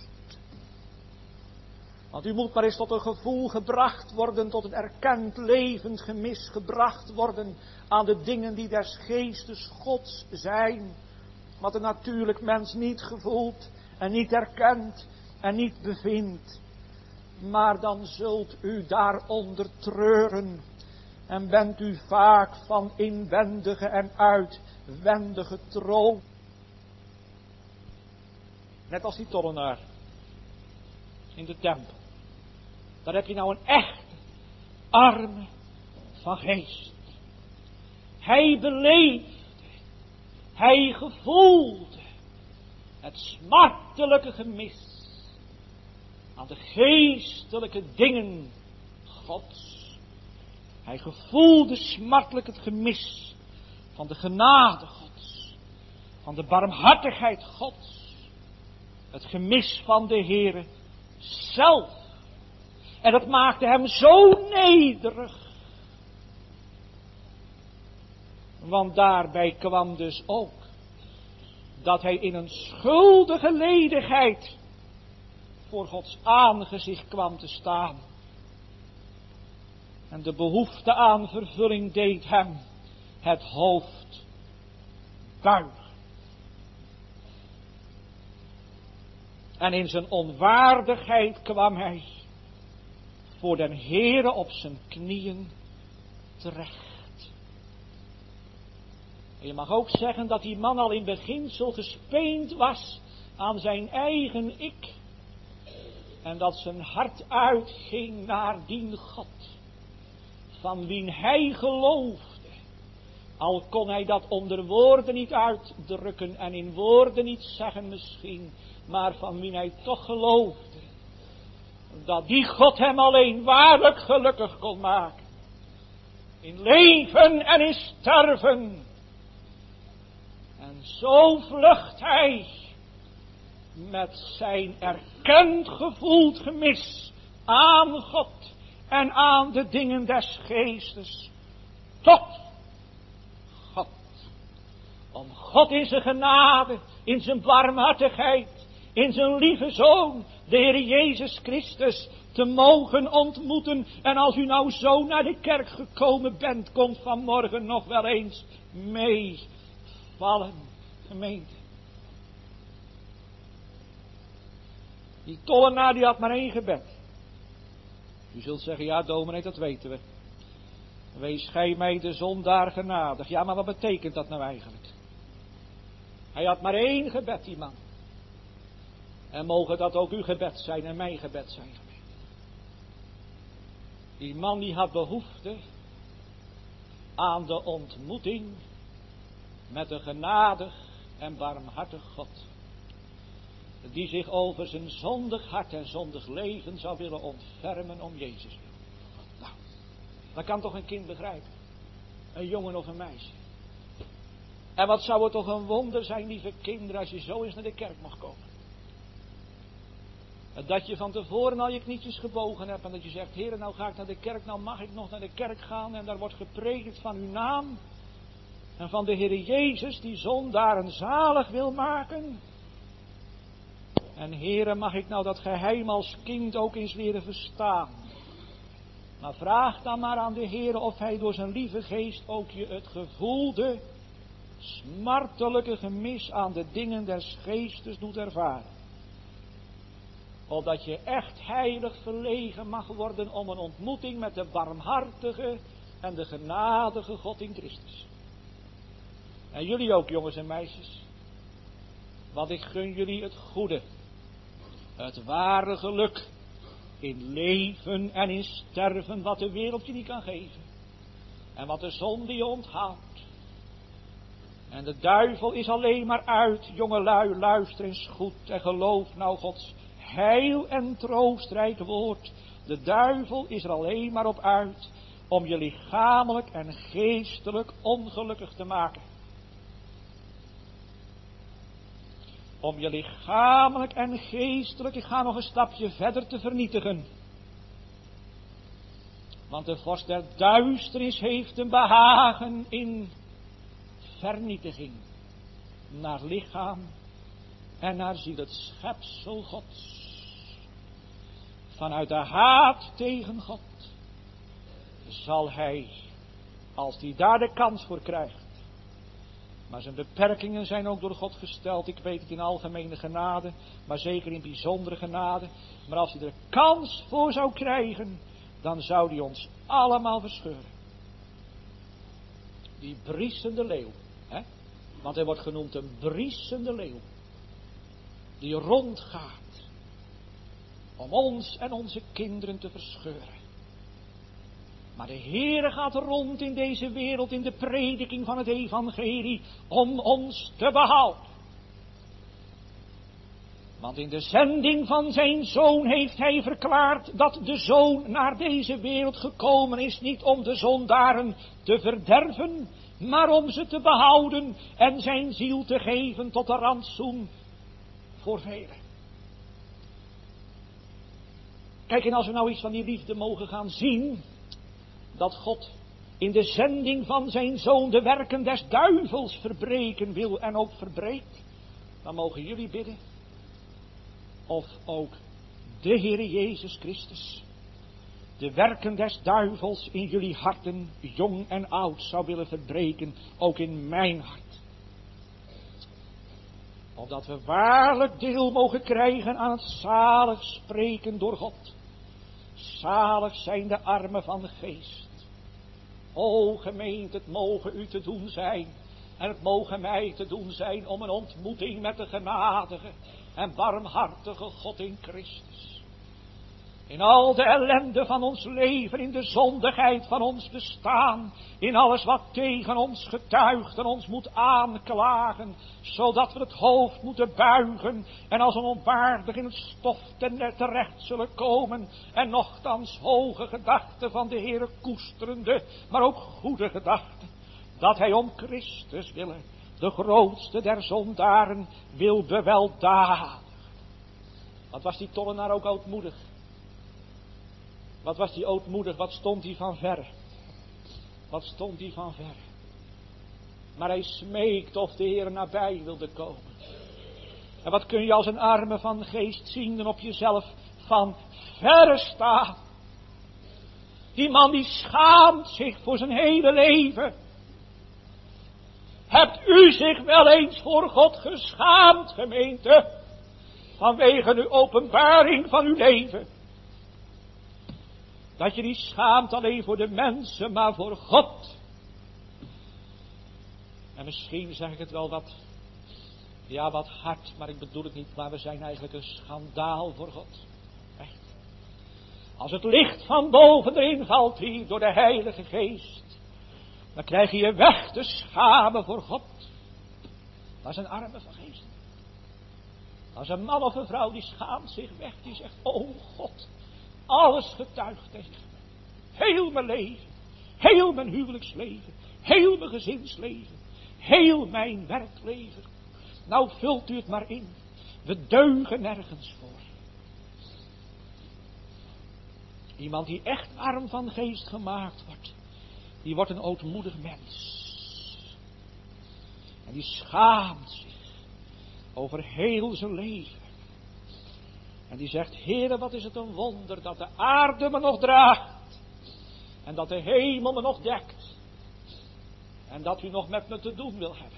S2: Want u moet maar eens tot een gevoel gebracht worden, tot een erkend levend gemis gebracht worden aan de dingen die des geestes Gods zijn. Wat een natuurlijk mens niet gevoelt en niet erkent en niet bevindt. Maar dan zult u daaronder treuren en bent u vaak van inwendige en uitwendige troost. Net als die tollenaar in de tempel. Daar heb je nou een echte arme van geest. Hij beleefde, hij gevoelde het smartelijke gemis aan de geestelijke dingen Gods. Hij gevoelde smartelijk het gemis van de genade Gods, van de barmhartigheid Gods, het gemis van de Heere zelf. En dat maakte hem zo nederig. Want daarbij kwam dus ook dat hij in een schuldige ledigheid voor Gods aangezicht kwam te staan. En de behoefte aan vervulling deed hem het hoofd buigen. En in zijn onwaardigheid kwam hij voor den Heere op zijn knieën terecht. En je mag ook zeggen dat die man al in beginsel gespeend was aan zijn eigen ik. En dat zijn hart uitging naar dien God, van wien hij geloofde. Al kon hij dat onder woorden niet uitdrukken en in woorden niet zeggen misschien, maar van wien hij toch geloofde. Dat die God hem alleen waarlijk gelukkig kon maken. In leven en in sterven. En zo vlucht hij met zijn erkend gevoeld gemis aan God en aan de dingen des geestes tot God. Om God in zijn genade, in zijn barmhartigheid, in zijn lieve Zoon, de Heer Jezus Christus, te mogen ontmoeten. En als u nou zo naar de kerk gekomen bent, komt vanmorgen nog wel eens meevallen, gemeente. Die tollenaar die had maar één gebed. U zult zeggen, ja dominee, dat weten we. Wees gij mij de zondaar genadig. Ja, maar wat betekent dat nou eigenlijk? Hij had maar één gebed, die man. En mogen dat ook uw gebed zijn en mijn gebed zijn, gemeente. Die man die had behoefte aan de ontmoeting met een genadig en barmhartig God. Die zich over zijn zondig hart en zondig leven zou willen ontfermen om Jezus wil. Nou, dat kan toch een kind begrijpen. Een jongen of een meisje. En wat zou het toch een wonder zijn, lieve kinderen, als je zo eens naar de kerk mag komen. Dat je van tevoren al je knietjes gebogen hebt en dat je zegt, Heer, nou ga ik naar de kerk, nou mag ik nog naar de kerk gaan en daar wordt gepredikt van uw naam. En van de Heere Jezus die zondaren zalig wil maken. En Heere, mag ik nou dat geheim als kind ook eens leren verstaan. Maar vraag dan maar aan de Heere of Hij door zijn lieve geest ook je het gevoelde, smartelijke gemis aan de dingen des geestes doet ervaren. Opdat je echt heilig verlegen mag worden om een ontmoeting met de barmhartige en de genadige God in Christus. En jullie ook, jongens en meisjes. Want ik gun jullie het goede, het ware geluk in leven en in sterven wat de wereld je niet kan geven. En wat de zonde je onthoudt. En de duivel is alleen maar uit, jongelui, luister eens goed en geloof nou Gods heil en troostrijk woord. De duivel is er alleen maar op uit om je lichamelijk en geestelijk ongelukkig te maken. Om je lichamelijk en geestelijk, ik ga nog een stapje verder, te vernietigen. Want de vorst der duisternis heeft een behagen in vernietiging. Naar lichaam en naar ziel, het schepsel Gods. Vanuit de haat tegen God zal hij, als hij daar de kans voor krijgt. Maar zijn beperkingen zijn ook door God gesteld. Ik weet het in algemene genade, maar zeker in bijzondere genade. Maar als hij er kans voor zou krijgen, dan zou hij ons allemaal verscheuren. Die briesende leeuw. Hè? Want hij wordt genoemd een briesende leeuw. Die rondgaat. Om ons en onze kinderen te verscheuren. Maar de Heere gaat rond in deze wereld in de prediking van het evangelie om ons te behouden. Want in de zending van zijn Zoon heeft hij verklaard dat de Zoon naar deze wereld gekomen is niet om de zondaren te verderven, maar om ze te behouden en zijn ziel te geven tot een rantsoen voor velen. Kijk, en als we nou iets van die liefde mogen gaan zien, dat God in de zending van zijn Zoon de werken des duivels verbreken wil en ook verbreekt, dan mogen jullie bidden of ook de Heere Jezus Christus de werken des duivels in jullie harten, jong en oud, zou willen verbreken, ook in mijn hart. Opdat we waarlijk deel mogen krijgen aan het zalig spreken door God. Zalig zijn de armen van de geest. O gemeente, het mogen u te doen zijn. En het mogen mij te doen zijn om een ontmoeting met de genadige en barmhartige God in Christus. In al de ellende van ons leven, in de zondigheid van ons bestaan, in alles wat tegen ons getuigt en ons moet aanklagen, zodat we het hoofd moeten buigen en als een onwaardig in het stof terecht zullen komen en nochtans hoge gedachten van de Heere koesterende, maar ook goede gedachten, dat hij om Christus willen, de grootste der zondaren, wil beweldadigen. Wat was die tollenaar ook ootmoedig? Wat was die ootmoedig? Wat stond hij van ver? Wat stond hij van ver? Maar hij smeekt of de Heer nabij wilde komen. En wat kun je als een arme van geest zien dan op jezelf van verre staan? Die man die schaamt zich voor zijn hele leven. Hebt u zich wel eens voor God geschaamd, gemeente? Vanwege de openbaring van uw leven. Dat je niet schaamt alleen voor de mensen, maar voor God. En misschien zeg ik het wel wat, ja wat hard, maar ik bedoel het niet, maar we zijn eigenlijk een schandaal voor God. Echt. Als het licht van boven erin valt hier door de Heilige Geest, dan krijg je je weg te schamen voor God. Dat is een arme van geest. Als een man of een vrouw die schaamt zich weg, die zegt, oh God, alles getuigt tegen me. Heel mijn leven, heel mijn huwelijksleven, heel mijn gezinsleven, heel mijn werkleven. Nou vult u het maar in. We deugen nergens voor. Iemand die echt arm van geest gemaakt wordt, die wordt een ootmoedig mens. En die schaamt zich over heel zijn leven. En die zegt, Heere, wat is het een wonder dat de aarde me nog draagt. En dat de hemel me nog dekt. En dat u nog met me te doen wil hebben.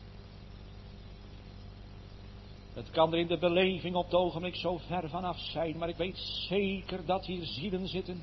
S2: Het kan er in de beleving op het ogenblik zo ver vanaf zijn. Maar ik weet zeker dat hier zielen zitten.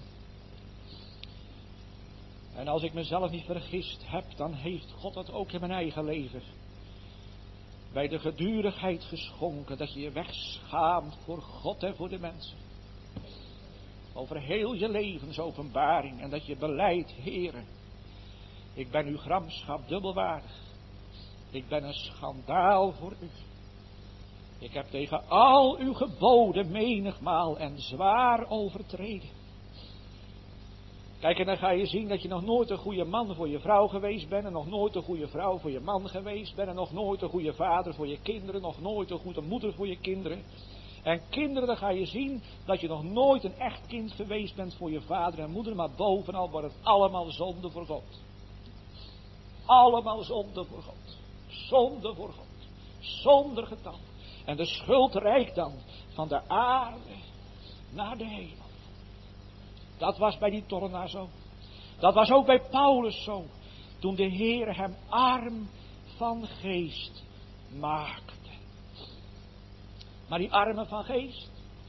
S2: En als ik mezelf niet vergist heb, dan heeft God dat ook in mijn eigen leven. Bij de gedurigheid geschonken dat je je wegschaamt voor God en voor de mensen. Over heel je levensopenbaring. En dat je beleidt, Heere, ik ben uw gramschap dubbelwaardig. Ik ben een schandaal voor u. Ik heb tegen al uw geboden menigmaal en zwaar overtreden. Kijk, en dan ga je zien dat je nog nooit een goede man voor je vrouw geweest bent. En nog nooit een goede vrouw voor je man geweest bent. En nog nooit een goede vader voor je kinderen. Nog nooit een goede moeder voor je kinderen. En kinderen, dan ga je zien dat je nog nooit een echt kind geweest bent voor je vader en moeder. Maar bovenal wordt het allemaal zonde voor God. Allemaal zonde voor God. Zonde voor God. Zonder getal. En de schuld reikt dan van de aarde naar de hemel. Dat was bij die tollenaar zo. Dat was ook bij Paulus zo. Toen de Heer hem arm van geest maakte. Maar die armen van geest,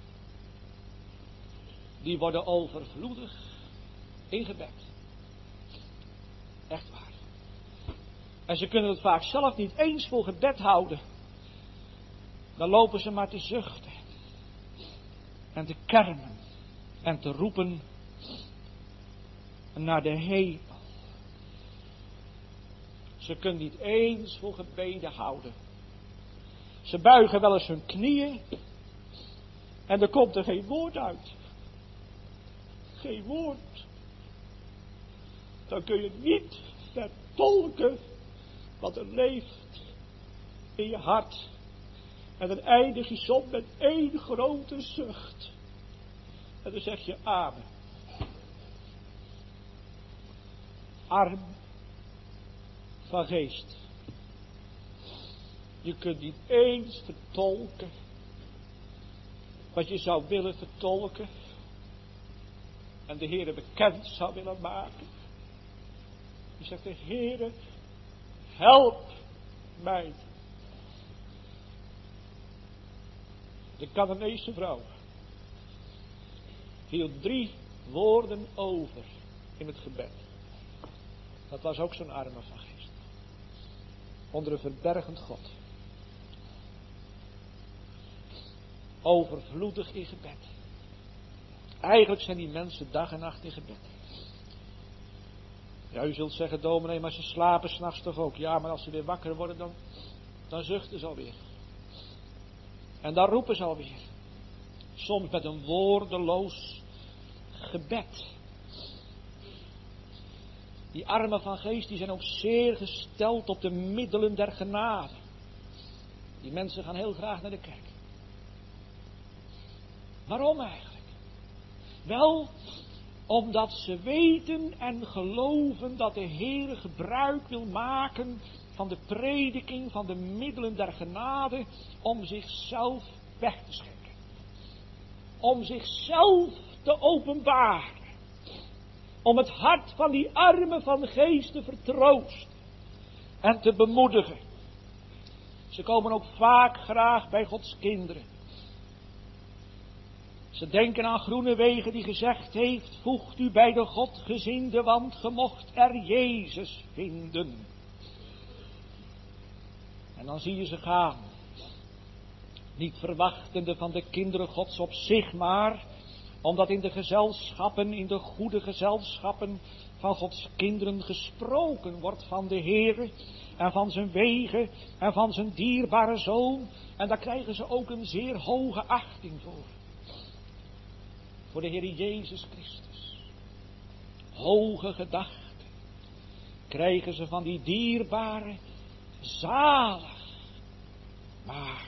S2: die worden overvloedig in gebed. Echt waar. En ze kunnen het vaak zelf niet eens voor gebed houden. Dan lopen ze maar te zuchten. En te kermen. En te roepen naar de hemel. Ze kunnen niet eens voor gebeden houden. Ze buigen wel eens hun knieën. En er komt er geen woord uit. Geen woord. Dan kun je niet vertolken wat er leeft in je hart. En dan eindig je soms met één grote zucht. En dan zeg je amen. Arm van geest. Je kunt niet eens vertolken wat je zou willen vertolken. En de Heere bekend zou willen maken. Je zegt, de Heere, help mij. De Canaanese vrouw hield drie woorden over in het gebed. Dat was ook zo'n arme van geest. Onder een verbergend God. Overvloedig in gebed. Eigenlijk zijn die mensen dag en nacht in gebed. Ja, u zult zeggen, dominee, maar ze slapen 's nachts toch ook. Ja, maar als ze weer wakker worden, dan, dan zuchten ze alweer. En dan roepen ze alweer. Soms met een woordeloos gebed. Die armen van geest, die zijn ook zeer gesteld op de middelen der genade. Die mensen gaan heel graag naar de kerk. Waarom eigenlijk? Wel, omdat ze weten en geloven dat de Heer gebruik wil maken van de prediking van de middelen der genade om zichzelf weg te schenken. Om zichzelf te openbaren. Om het hart van die armen van geest te vertroosten en te bemoedigen. Ze komen ook vaak graag bij Gods kinderen. Ze denken aan Groenewegen die gezegd heeft, voegt u bij de Godgezinde, want ge mocht er Jezus vinden. En dan zie je ze gaan. Niet verwachtende van de kinderen Gods op zich, maar omdat in de gezelschappen, in de goede gezelschappen van Gods kinderen gesproken wordt van de Heere en van zijn wegen en van zijn dierbare Zoon. En daar krijgen ze ook een zeer hoge achting voor. Voor de Heer Jezus Christus. Hoge gedachten krijgen ze van die dierbare, zalig maker.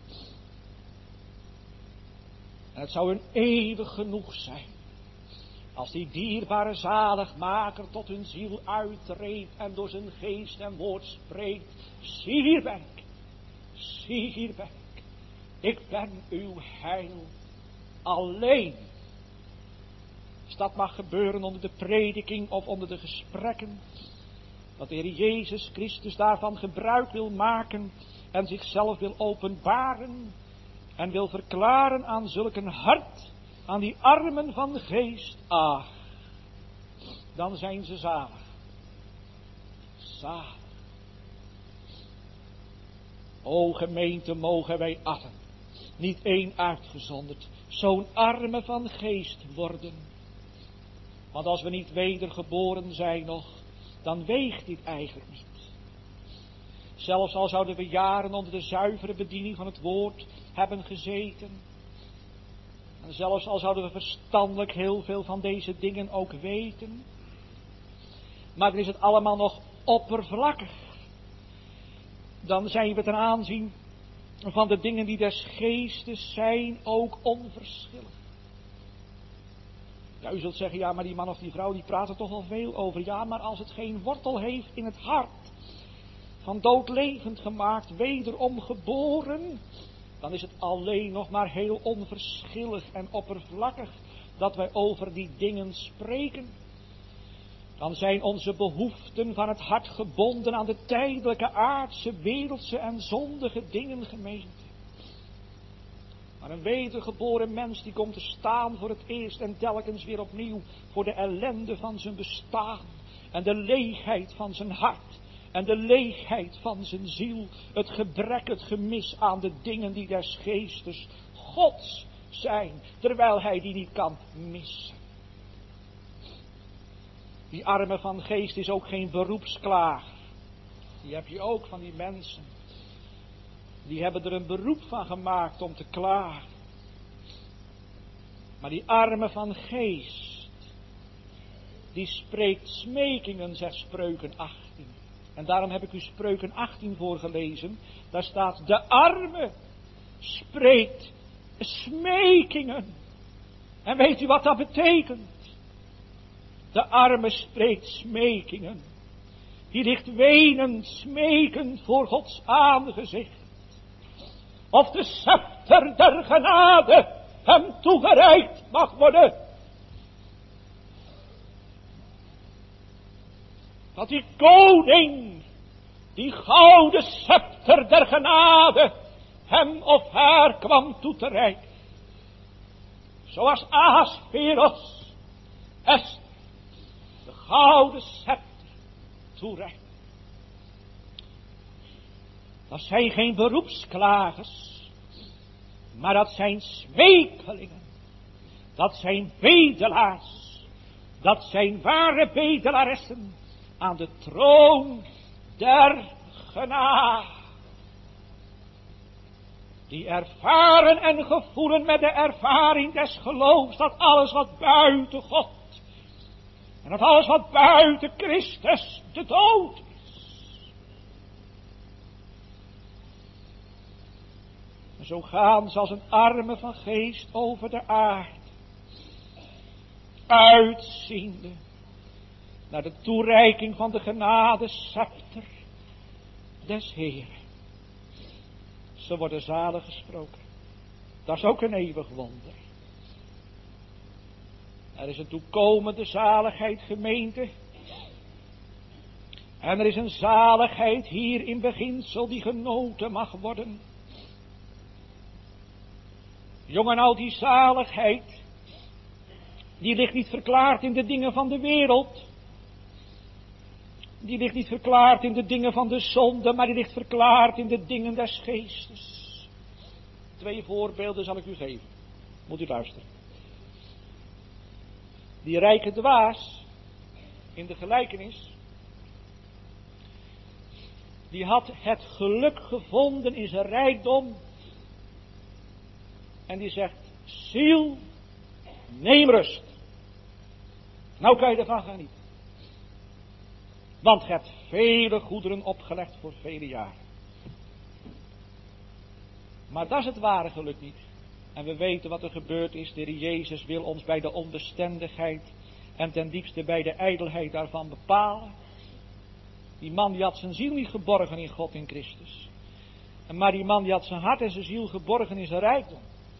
S2: En het zou hun eeuwig genoeg zijn Als die dierbare zaligmaker tot hun ziel uittreedt en door zijn geest en woord spreekt. Zie hier ben ik, zie hier ben ik. Ik ben uw heil alleen. Als dat mag gebeuren onder de prediking of onder de gesprekken. Dat de Heer Jezus Christus daarvan gebruik wil maken en zichzelf wil openbaren. En wil verklaren aan zulk een hart, aan die armen van geest. Ah, dan zijn ze zalig. Zalig. O gemeente, mogen wij allen, niet één uitgezonderd, zo'n arme van geest worden. Want als we niet wedergeboren zijn nog, dan weegt dit eigenlijk niet. Zelfs al zouden we jaren onder de zuivere bediening van het woord hebben gezeten. En zelfs al zouden we verstandelijk heel veel van deze dingen ook weten. Maar dan is het allemaal nog oppervlakkig. Dan zijn we ten aanzien van de dingen die des geestes zijn ook onverschillig. Ja, u zult zeggen, ja, maar die man of die vrouw die praat er toch al veel over. Ja, maar als het geen wortel heeft in het hart, van dood levend gemaakt, wederom geboren, dan is het alleen nog maar heel onverschillig en oppervlakkig dat wij over die dingen spreken. Dan zijn onze behoeften van het hart gebonden aan de tijdelijke, aardse, wereldse en zondige dingen, gemeente. Maar een wedergeboren mens die komt te staan voor het eerst en telkens weer opnieuw voor de ellende van zijn bestaan en de leegheid van zijn hart. En de leegheid van zijn ziel, het gebrek, het gemis aan de dingen die des geestes Gods zijn, terwijl hij die niet kan missen. Die arme van geest is ook geen beroepsklager. Die heb je ook van die mensen. Die hebben er een beroep van gemaakt om te klagen. Maar die arme van geest, die spreekt smekingen, zegt Spreuken achttien. En daarom heb ik u Spreuken achttien voorgelezen. Daar staat, de arme spreekt smekingen. En weet u wat dat betekent? De arme spreekt smekingen. Die ligt wenend, smekend voor Gods aangezicht. Of de scepter der genade hem toegereikt mag worden. Dat die koning, die gouden scepter der genade, hem of haar kwam toe te reiken. Zoals Ahasveros Esther de gouden scepter toereikt. Dat zijn geen beroepsklagers, maar dat zijn smeekelingen. Dat zijn bedelaars. Dat zijn ware bedelaressen aan de troon der genade. Die ervaren en gevoelen met de ervaring des geloofs dat alles wat buiten God en dat alles wat buiten Christus de dood is. En zo gaan ze als een arme van geest over de aarde, uitziende naar de toereiking van de genade scepter des Heeren. Ze worden zalig gesproken. Dat is ook een eeuwig wonder. Er is een toekomende zaligheid, gemeente. En er is een zaligheid hier in beginsel die genoten mag worden. Jong en oud, die zaligheid, die ligt niet verklaard in de dingen van de wereld. Die ligt niet verklaard in de dingen van de zonde, maar die ligt verklaard in de dingen des geestes. Twee voorbeelden zal ik u geven. Moet u luisteren. Die rijke dwaas, in de gelijkenis, die had het geluk gevonden in zijn rijkdom. En die zegt, ziel, neem rust. Nou kan je ervan genieten. Want je hebt vele goederen opgelegd voor vele jaren. Maar dat is het ware geluk niet. En we weten wat er gebeurd is. De Heer Jezus wil ons bij de onbestendigheid en ten diepste bij de ijdelheid daarvan bepalen. Die man die had zijn ziel niet geborgen in God in Christus. Maar die man die had zijn hart en zijn ziel geborgen in zijn rijkdom.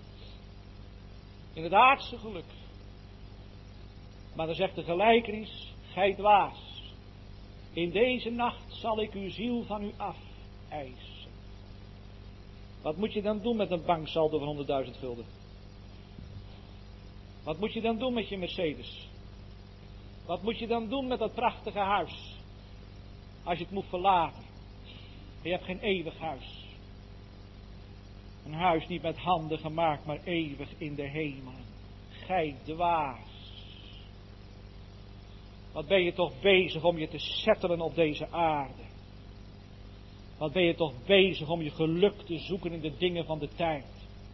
S2: In het aardse geluk. Maar dan zegt de gelijkenis, gij dwaas, in deze nacht zal ik uw ziel van u afeisen. Wat moet je dan doen met een banksaldo van honderdduizend gulden? Wat moet je dan doen met je Mercedes? Wat moet je dan doen met dat prachtige huis? Als je het moet verlaten. Je hebt geen eeuwig huis. Een huis niet met handen gemaakt, maar eeuwig in de hemel. Gij dwaas. Wat ben je toch bezig om je te settelen op deze aarde. Wat ben je toch bezig om je geluk te zoeken in de dingen van de tijd.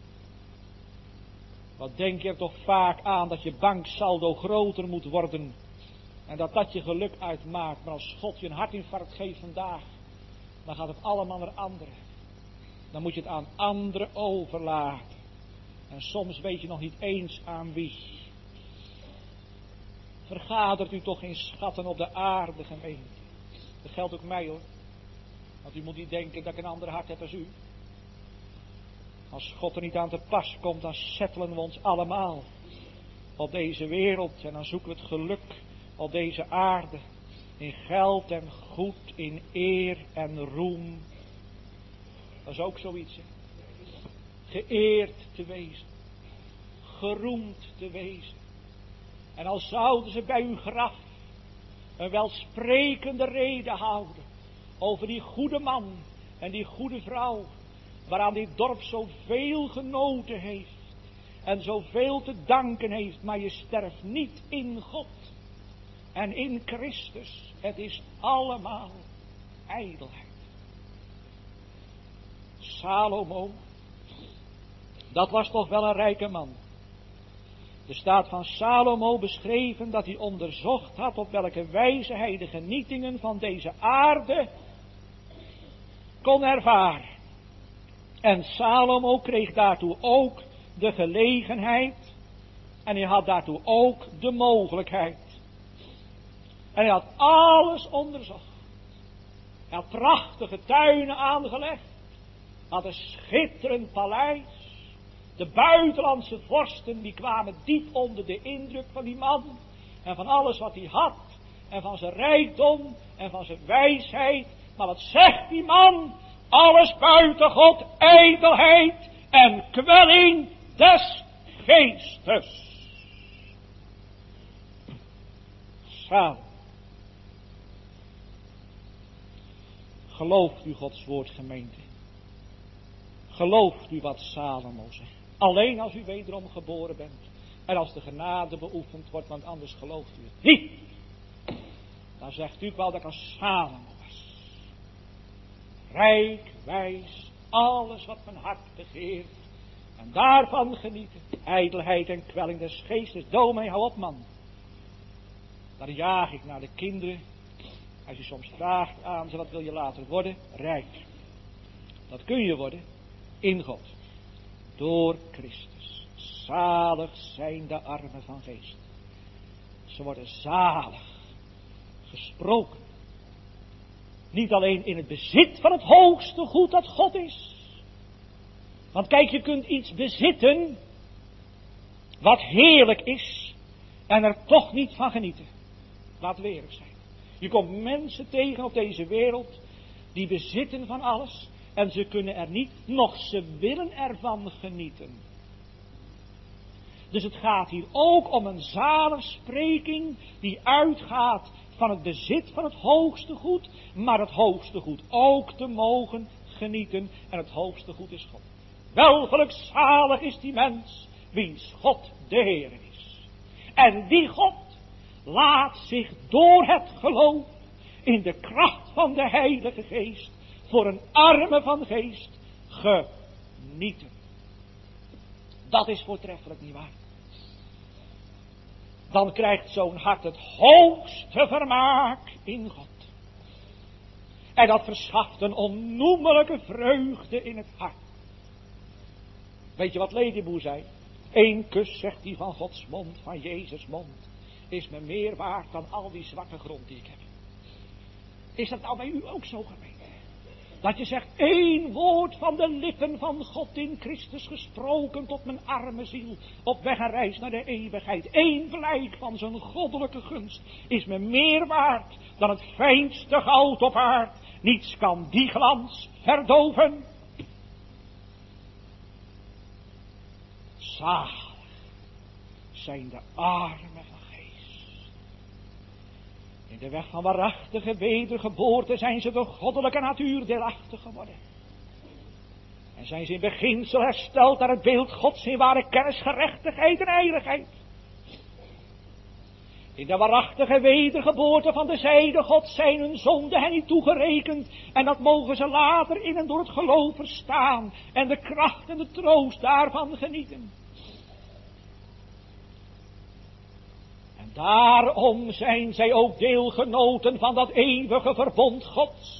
S2: Wat denk je er toch vaak aan dat je banksaldo groter moet worden. En dat dat je geluk uitmaakt. Maar als God je een hartinfarct geeft vandaag, dan gaat het allemaal naar anderen. Dan moet je het aan anderen overlaten. En soms weet je nog niet eens aan wie. Vergadert u toch geen schatten op de aarde, gemeente. Dat geldt ook mij hoor. Want u moet niet denken dat ik een ander hart heb als u. Als God er niet aan te pas komt, dan settelen we ons allemaal op deze wereld. En dan zoeken we het geluk op deze aarde. In geld en goed, in eer en roem. Dat is ook zoiets. Hè? Geëerd te wezen. Geroemd te wezen. En al zouden ze bij uw graf een welsprekende rede houden over die goede man en die goede vrouw, waaraan dit dorp zoveel genoten heeft en zoveel te danken heeft, maar je sterft niet in God en in Christus. Het is allemaal ijdelheid. Salomo, dat was toch wel een rijke man. Er staat van Salomo beschreven dat hij onderzocht had op welke wijze hij de genietingen van deze aarde kon ervaren. En Salomo kreeg daartoe ook de gelegenheid en hij had daartoe ook de mogelijkheid. En hij had alles onderzocht. Hij had prachtige tuinen aangelegd, had een schitterend paleis. De buitenlandse vorsten die kwamen diep onder de indruk van die man. En van alles wat hij had. En van zijn rijkdom. En van zijn wijsheid. Maar wat zegt die man? Alles buiten God, ijdelheid en kwelling des geestes. Salomo. Gelooft u Gods woord, gemeente? Gelooft u wat Salomo zegt? Alleen als u wederom geboren bent. En als de genade beoefend wordt, want anders gelooft u het niet. Dan zegt u wel dat ik als Salomo was. Rijk, wijs, alles wat mijn hart begeert. En daarvan genieten. Ijdelheid en kwelling des geestes. Dominee, hou op man. Dan jaag ik naar de kinderen. Als je soms vraagt aan ze, wat wil je later worden? Rijk. Dat kun je worden. In God. Door Christus. Zalig zijn de armen van geest. Ze worden zalig gesproken. Niet alleen in het bezit van het hoogste goed dat God is. Want kijk, je kunt iets bezitten wat heerlijk is en er toch niet van genieten. Laten we eerlijk zijn. Je komt mensen tegen op deze wereld die bezitten van alles. En ze kunnen er niet, noch ze willen ervan genieten. Dus het gaat hier ook om een zaligspreking die uitgaat van het bezit van het hoogste goed. Maar het hoogste goed ook te mogen genieten. En het hoogste goed is God. Wel gelukzalig is die mens wiens God de Heer is. En die God laat zich door het geloof in de kracht van de Heilige Geest voor een arme van geest genieten. Dat is voortreffelijk, nietwaar? Dan krijgt zo'n hart het hoogste vermaak in God. En dat verschaft een onnoemelijke vreugde in het hart. Weet je wat Ladyboer zei? Eén kus, zegt hij, van Gods mond, van Jezus mond. is me meer waard dan al die zwarte grond die ik heb. Is dat nou bij u ook zo, gemeente? Dat je zegt, één woord van de lippen van God in Christus gesproken tot mijn arme ziel, op weg en reis naar de eeuwigheid. Eén blijk van zijn goddelijke gunst is me meer waard dan het fijnste goud op aard. Niets kan die glans verdoven. Zalig zijn de armen van geest. In de weg van waarachtige wedergeboorte zijn ze de goddelijke natuur deelachtig geworden. En zijn ze in beginsel hersteld naar het beeld Gods in ware kennis, gerechtigheid en heiligheid. In de waarachtige wedergeboorte van de zijde Gods zijn hun zonden hen niet toegerekend. En dat mogen ze later in en door het geloof verstaan. En de kracht en de troost daarvan genieten. En daarom zijn zij ook deelgenoten van dat eeuwige verbond Gods.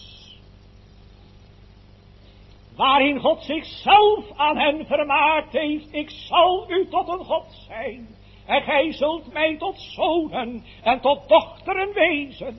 S2: Waarin God zichzelf aan hen vermaakt heeft. Ik zal u tot een God zijn. En gij zult mij tot zonen en tot dochteren wezen.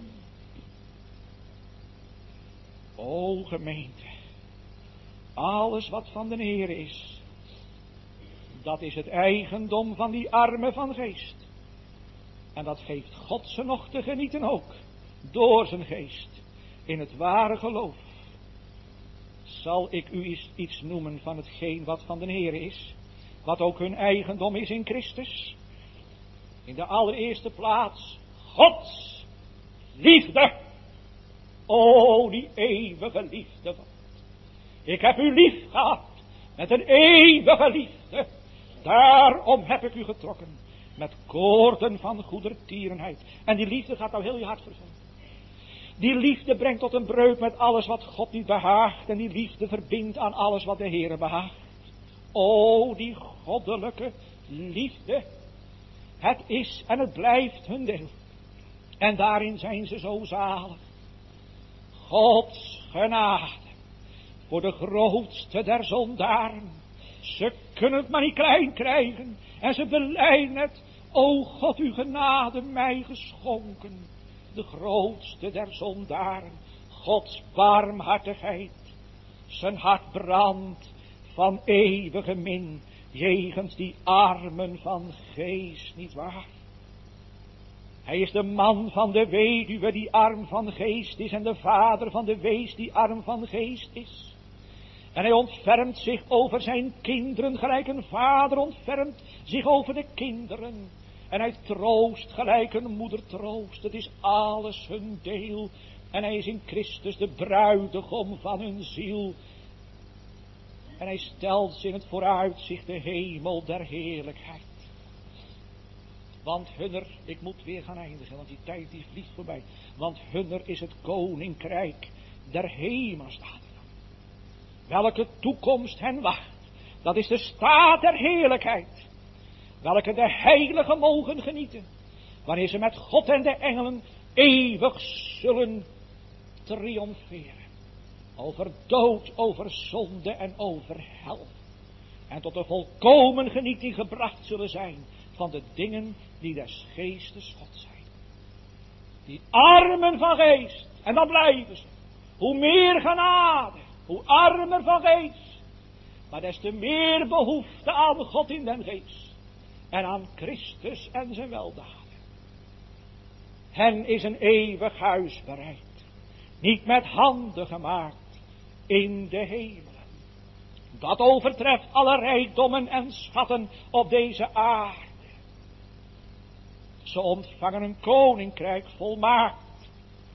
S2: O gemeente, alles wat van de Heer is, dat is het eigendom van die armen van geest. En dat geeft God ze nog te genieten ook, door zijn geest, in het ware geloof. Zal ik u iets noemen van hetgeen wat van de Heer is, wat ook hun eigendom is in Christus? In de allereerste plaats, Gods liefde. O, die eeuwige liefde. Ik heb u lief gehad met een eeuwige liefde. Daarom heb ik u getrokken met koorden van goedertierenheid. En die liefde gaat nou heel je hart vervullen. Die liefde brengt tot een breuk met alles wat God niet behaagt. En die liefde verbindt aan alles wat de Heere behaagt. O, die goddelijke liefde. Het is en het blijft hun deel. En daarin zijn ze zo zalig. Gods genade voor de grootste der zondaren. Ze kunnen het maar niet klein krijgen. En ze belijden het. O God, uw genade mij geschonken. De grootste der zondaren. Gods barmhartigheid. Zijn hart brandt van eeuwige min. Jegens die armen van geest, niet waar? Hij is de man van de weduwe die arm van geest is. En de vader van de wees die arm van geest is. En hij ontfermt zich over zijn kinderen. Gelijk een vader ontfermt zich over de kinderen. En hij troost gelijk een moeder troost. Het is alles hun deel. En hij is in Christus de bruidegom van hun ziel. En hij stelt ze in het vooruitzicht de hemel der heerlijkheid. Want hunner, ik moet weer gaan eindigen, want die tijd die vliegt voorbij. Want hunner is het koninkrijk der hemel, staat er dan. Welke toekomst hen wacht, dat is de staat der heerlijkheid. Welke de heiligen mogen genieten, wanneer ze met God en de engelen eeuwig zullen triomferen. Over dood, over zonde en over hel. En tot de volkomen genieting gebracht zullen zijn van de dingen die des geestes God zijn. Die armen van geest, en dan blijven ze. Hoe meer genade, hoe armer van geest. Maar des te meer behoefte aan God in den geest. En aan Christus en zijn weldaden. Hen is een eeuwig huis bereid. Niet met handen gemaakt. In de hemelen. Dat overtreft alle rijkdommen en schatten op deze aarde. Ze ontvangen een koninkrijk volmaakt.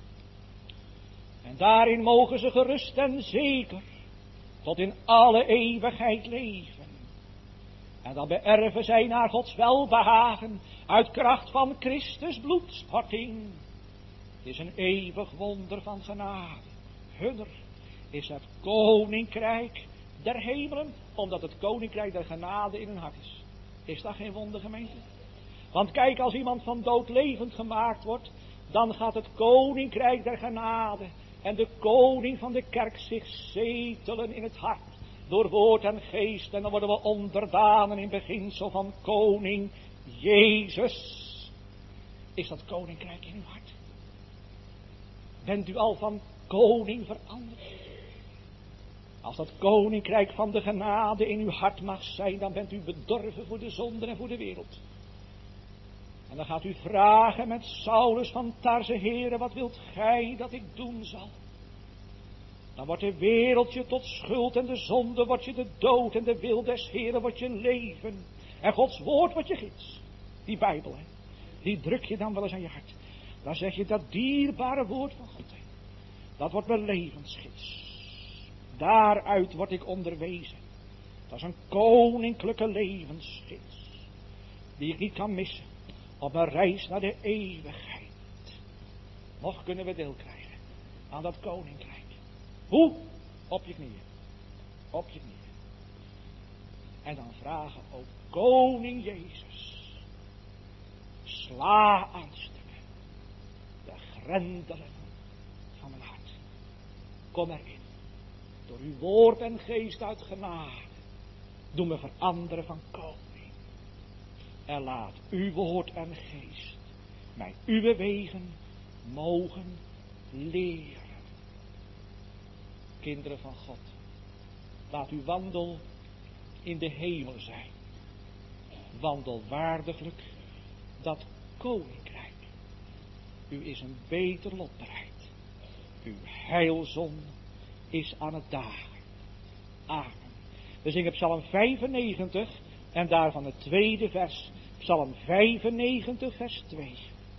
S2: En daarin mogen ze gerust en zeker tot in alle eeuwigheid leven. En dan beërven zij naar Gods welbehagen uit kracht van Christus bloedstorting. Het is een eeuwig wonder van genade. Hunner is het koninkrijk der hemelen, omdat het koninkrijk der genade in hun hart is. Is dat geen wonder, gemeente? Want kijk, als iemand van dood levend gemaakt wordt, dan gaat het koninkrijk der genade en de koning van de kerk zich zetelen in het hart, door woord en geest, en dan worden we onderdanen in beginsel van koning Jezus. is dat koninkrijk in uw hart? Bent u al van koning veranderd? Als dat koninkrijk van de genade in uw hart mag zijn, dan bent u bedorven voor de zonde en voor de wereld. En dan gaat u vragen met Saulus van Tarse: Heere, wat wilt gij dat ik doen zal? Dan wordt de wereld je tot schuld en de zonde wordt je de dood en de wil des Heeren wordt je leven. En Gods woord wordt je gids. Die Bijbel, hè, die druk je dan wel eens aan je hart. Dan zeg je dat dierbare woord van God, hè, dat wordt mijn levensgids. Daaruit word ik onderwezen. Dat is een koninklijke levensgids, die ik niet kan missen op een reis naar de eeuwigheid. Nog kunnen we deel krijgen aan dat koninkrijk. Hoe? Op je knieën. Op je knieën. En dan vragen: O koning Jezus, sla aan stukken de grendelen van mijn hart. Kom erin. Door uw woord en geest uit genade. Doe me veranderen van koning. En laat uw woord en geest mij uw wegen mogen leren. Kinderen van God, laat uw wandel in de hemel zijn. Wandel waardiglijk dat koninkrijk. U is een beter lot bereid. Uw heilzon is aan het dagen. Amen. We zingen Psalm vijfennegentig en daarvan het tweede vers. Psalm vijfennegentig vers twee.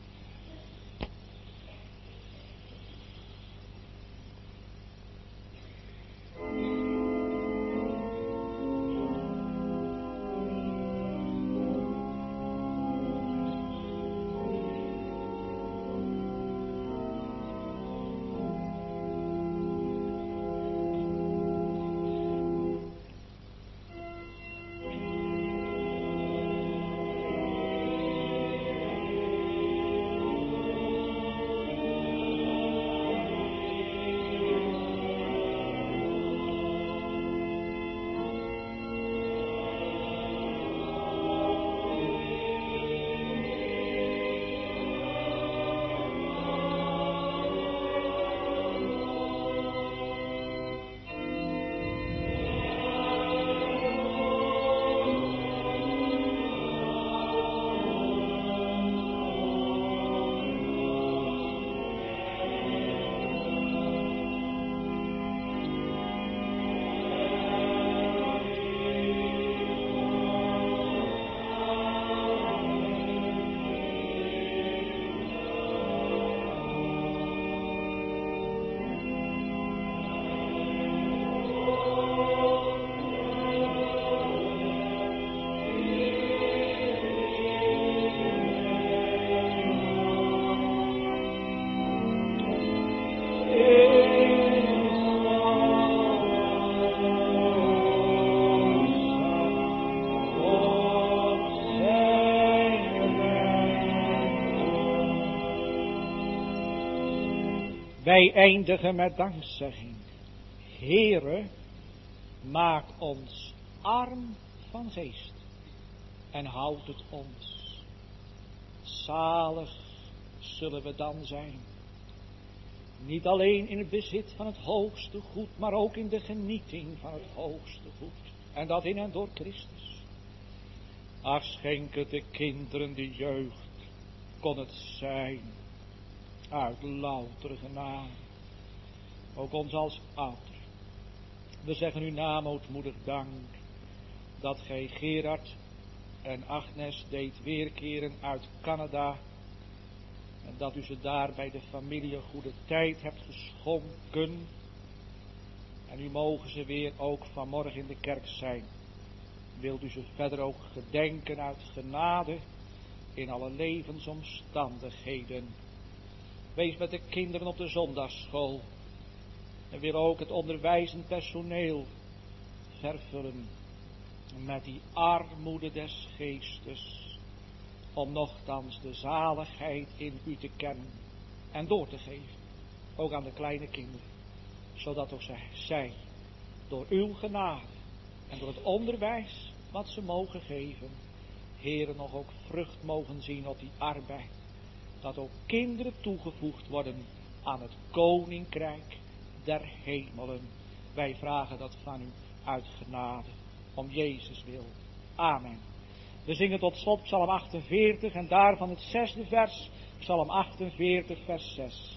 S2: Wij eindigen met dankzegging. Heere, maak ons arm van geest en houd het ons. Zalig zullen we dan zijn. Niet alleen in het bezit van het hoogste goed, maar ook in de genieting van het hoogste goed. En dat in en door Christus. Ach, schenk het de kinderen de jeugd, kon het zijn, uit loutere genade. Ook ons als ouder. We zeggen uw naam ootmoedig dank, dat gij Gerard en Agnes deed weerkeren uit Canada. En dat u ze daar bij de familie een goede tijd hebt geschonken. En u mogen ze weer ook vanmorgen in de kerk zijn. Wilt u ze verder ook gedenken uit genade in alle levensomstandigheden. Wees met de kinderen op de zondagsschool. En wil ook het onderwijzend personeel vervullen met die armoede des geestes. Om nochtans de zaligheid in u te kennen en door te geven. Ook aan de kleine kinderen. Zodat ook zij, zij door uw genade en door het onderwijs wat ze mogen geven, Heere, nog ook vrucht mogen zien op die arbeid. dat ook kinderen toegevoegd worden aan het koninkrijk der hemelen. Wij vragen dat van u uit genade, om Jezus wil. Amen. We zingen tot slot Psalm achtenveertig en daarvan het zesde vers, Psalm achtenveertig vers zes.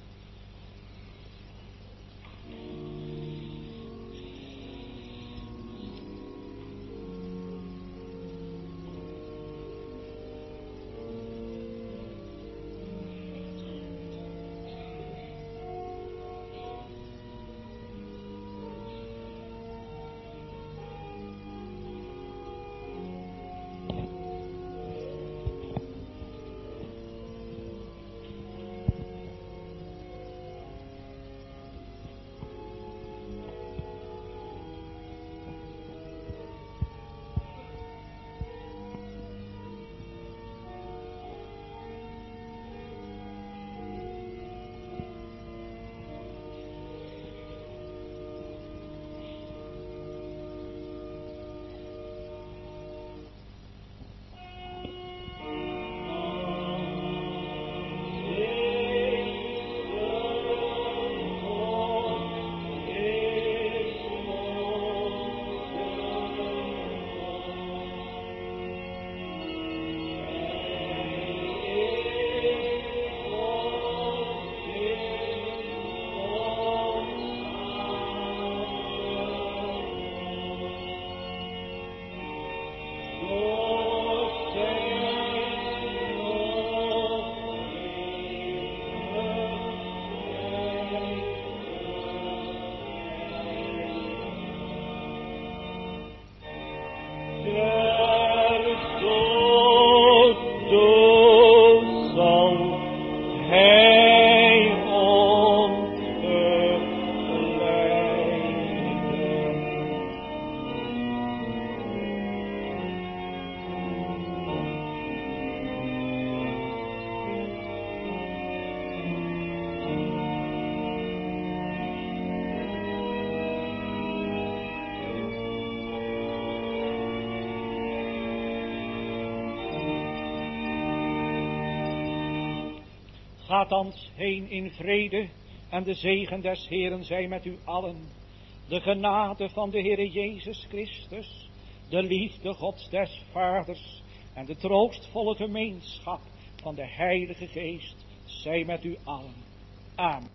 S2: Gaat thans heen in vrede en de zegen des Heeren zij met u allen. De genade van de Heere Jezus Christus, de liefde Gods des Vaders en de troostvolle gemeenschap van de Heilige Geest zij met u allen. Amen.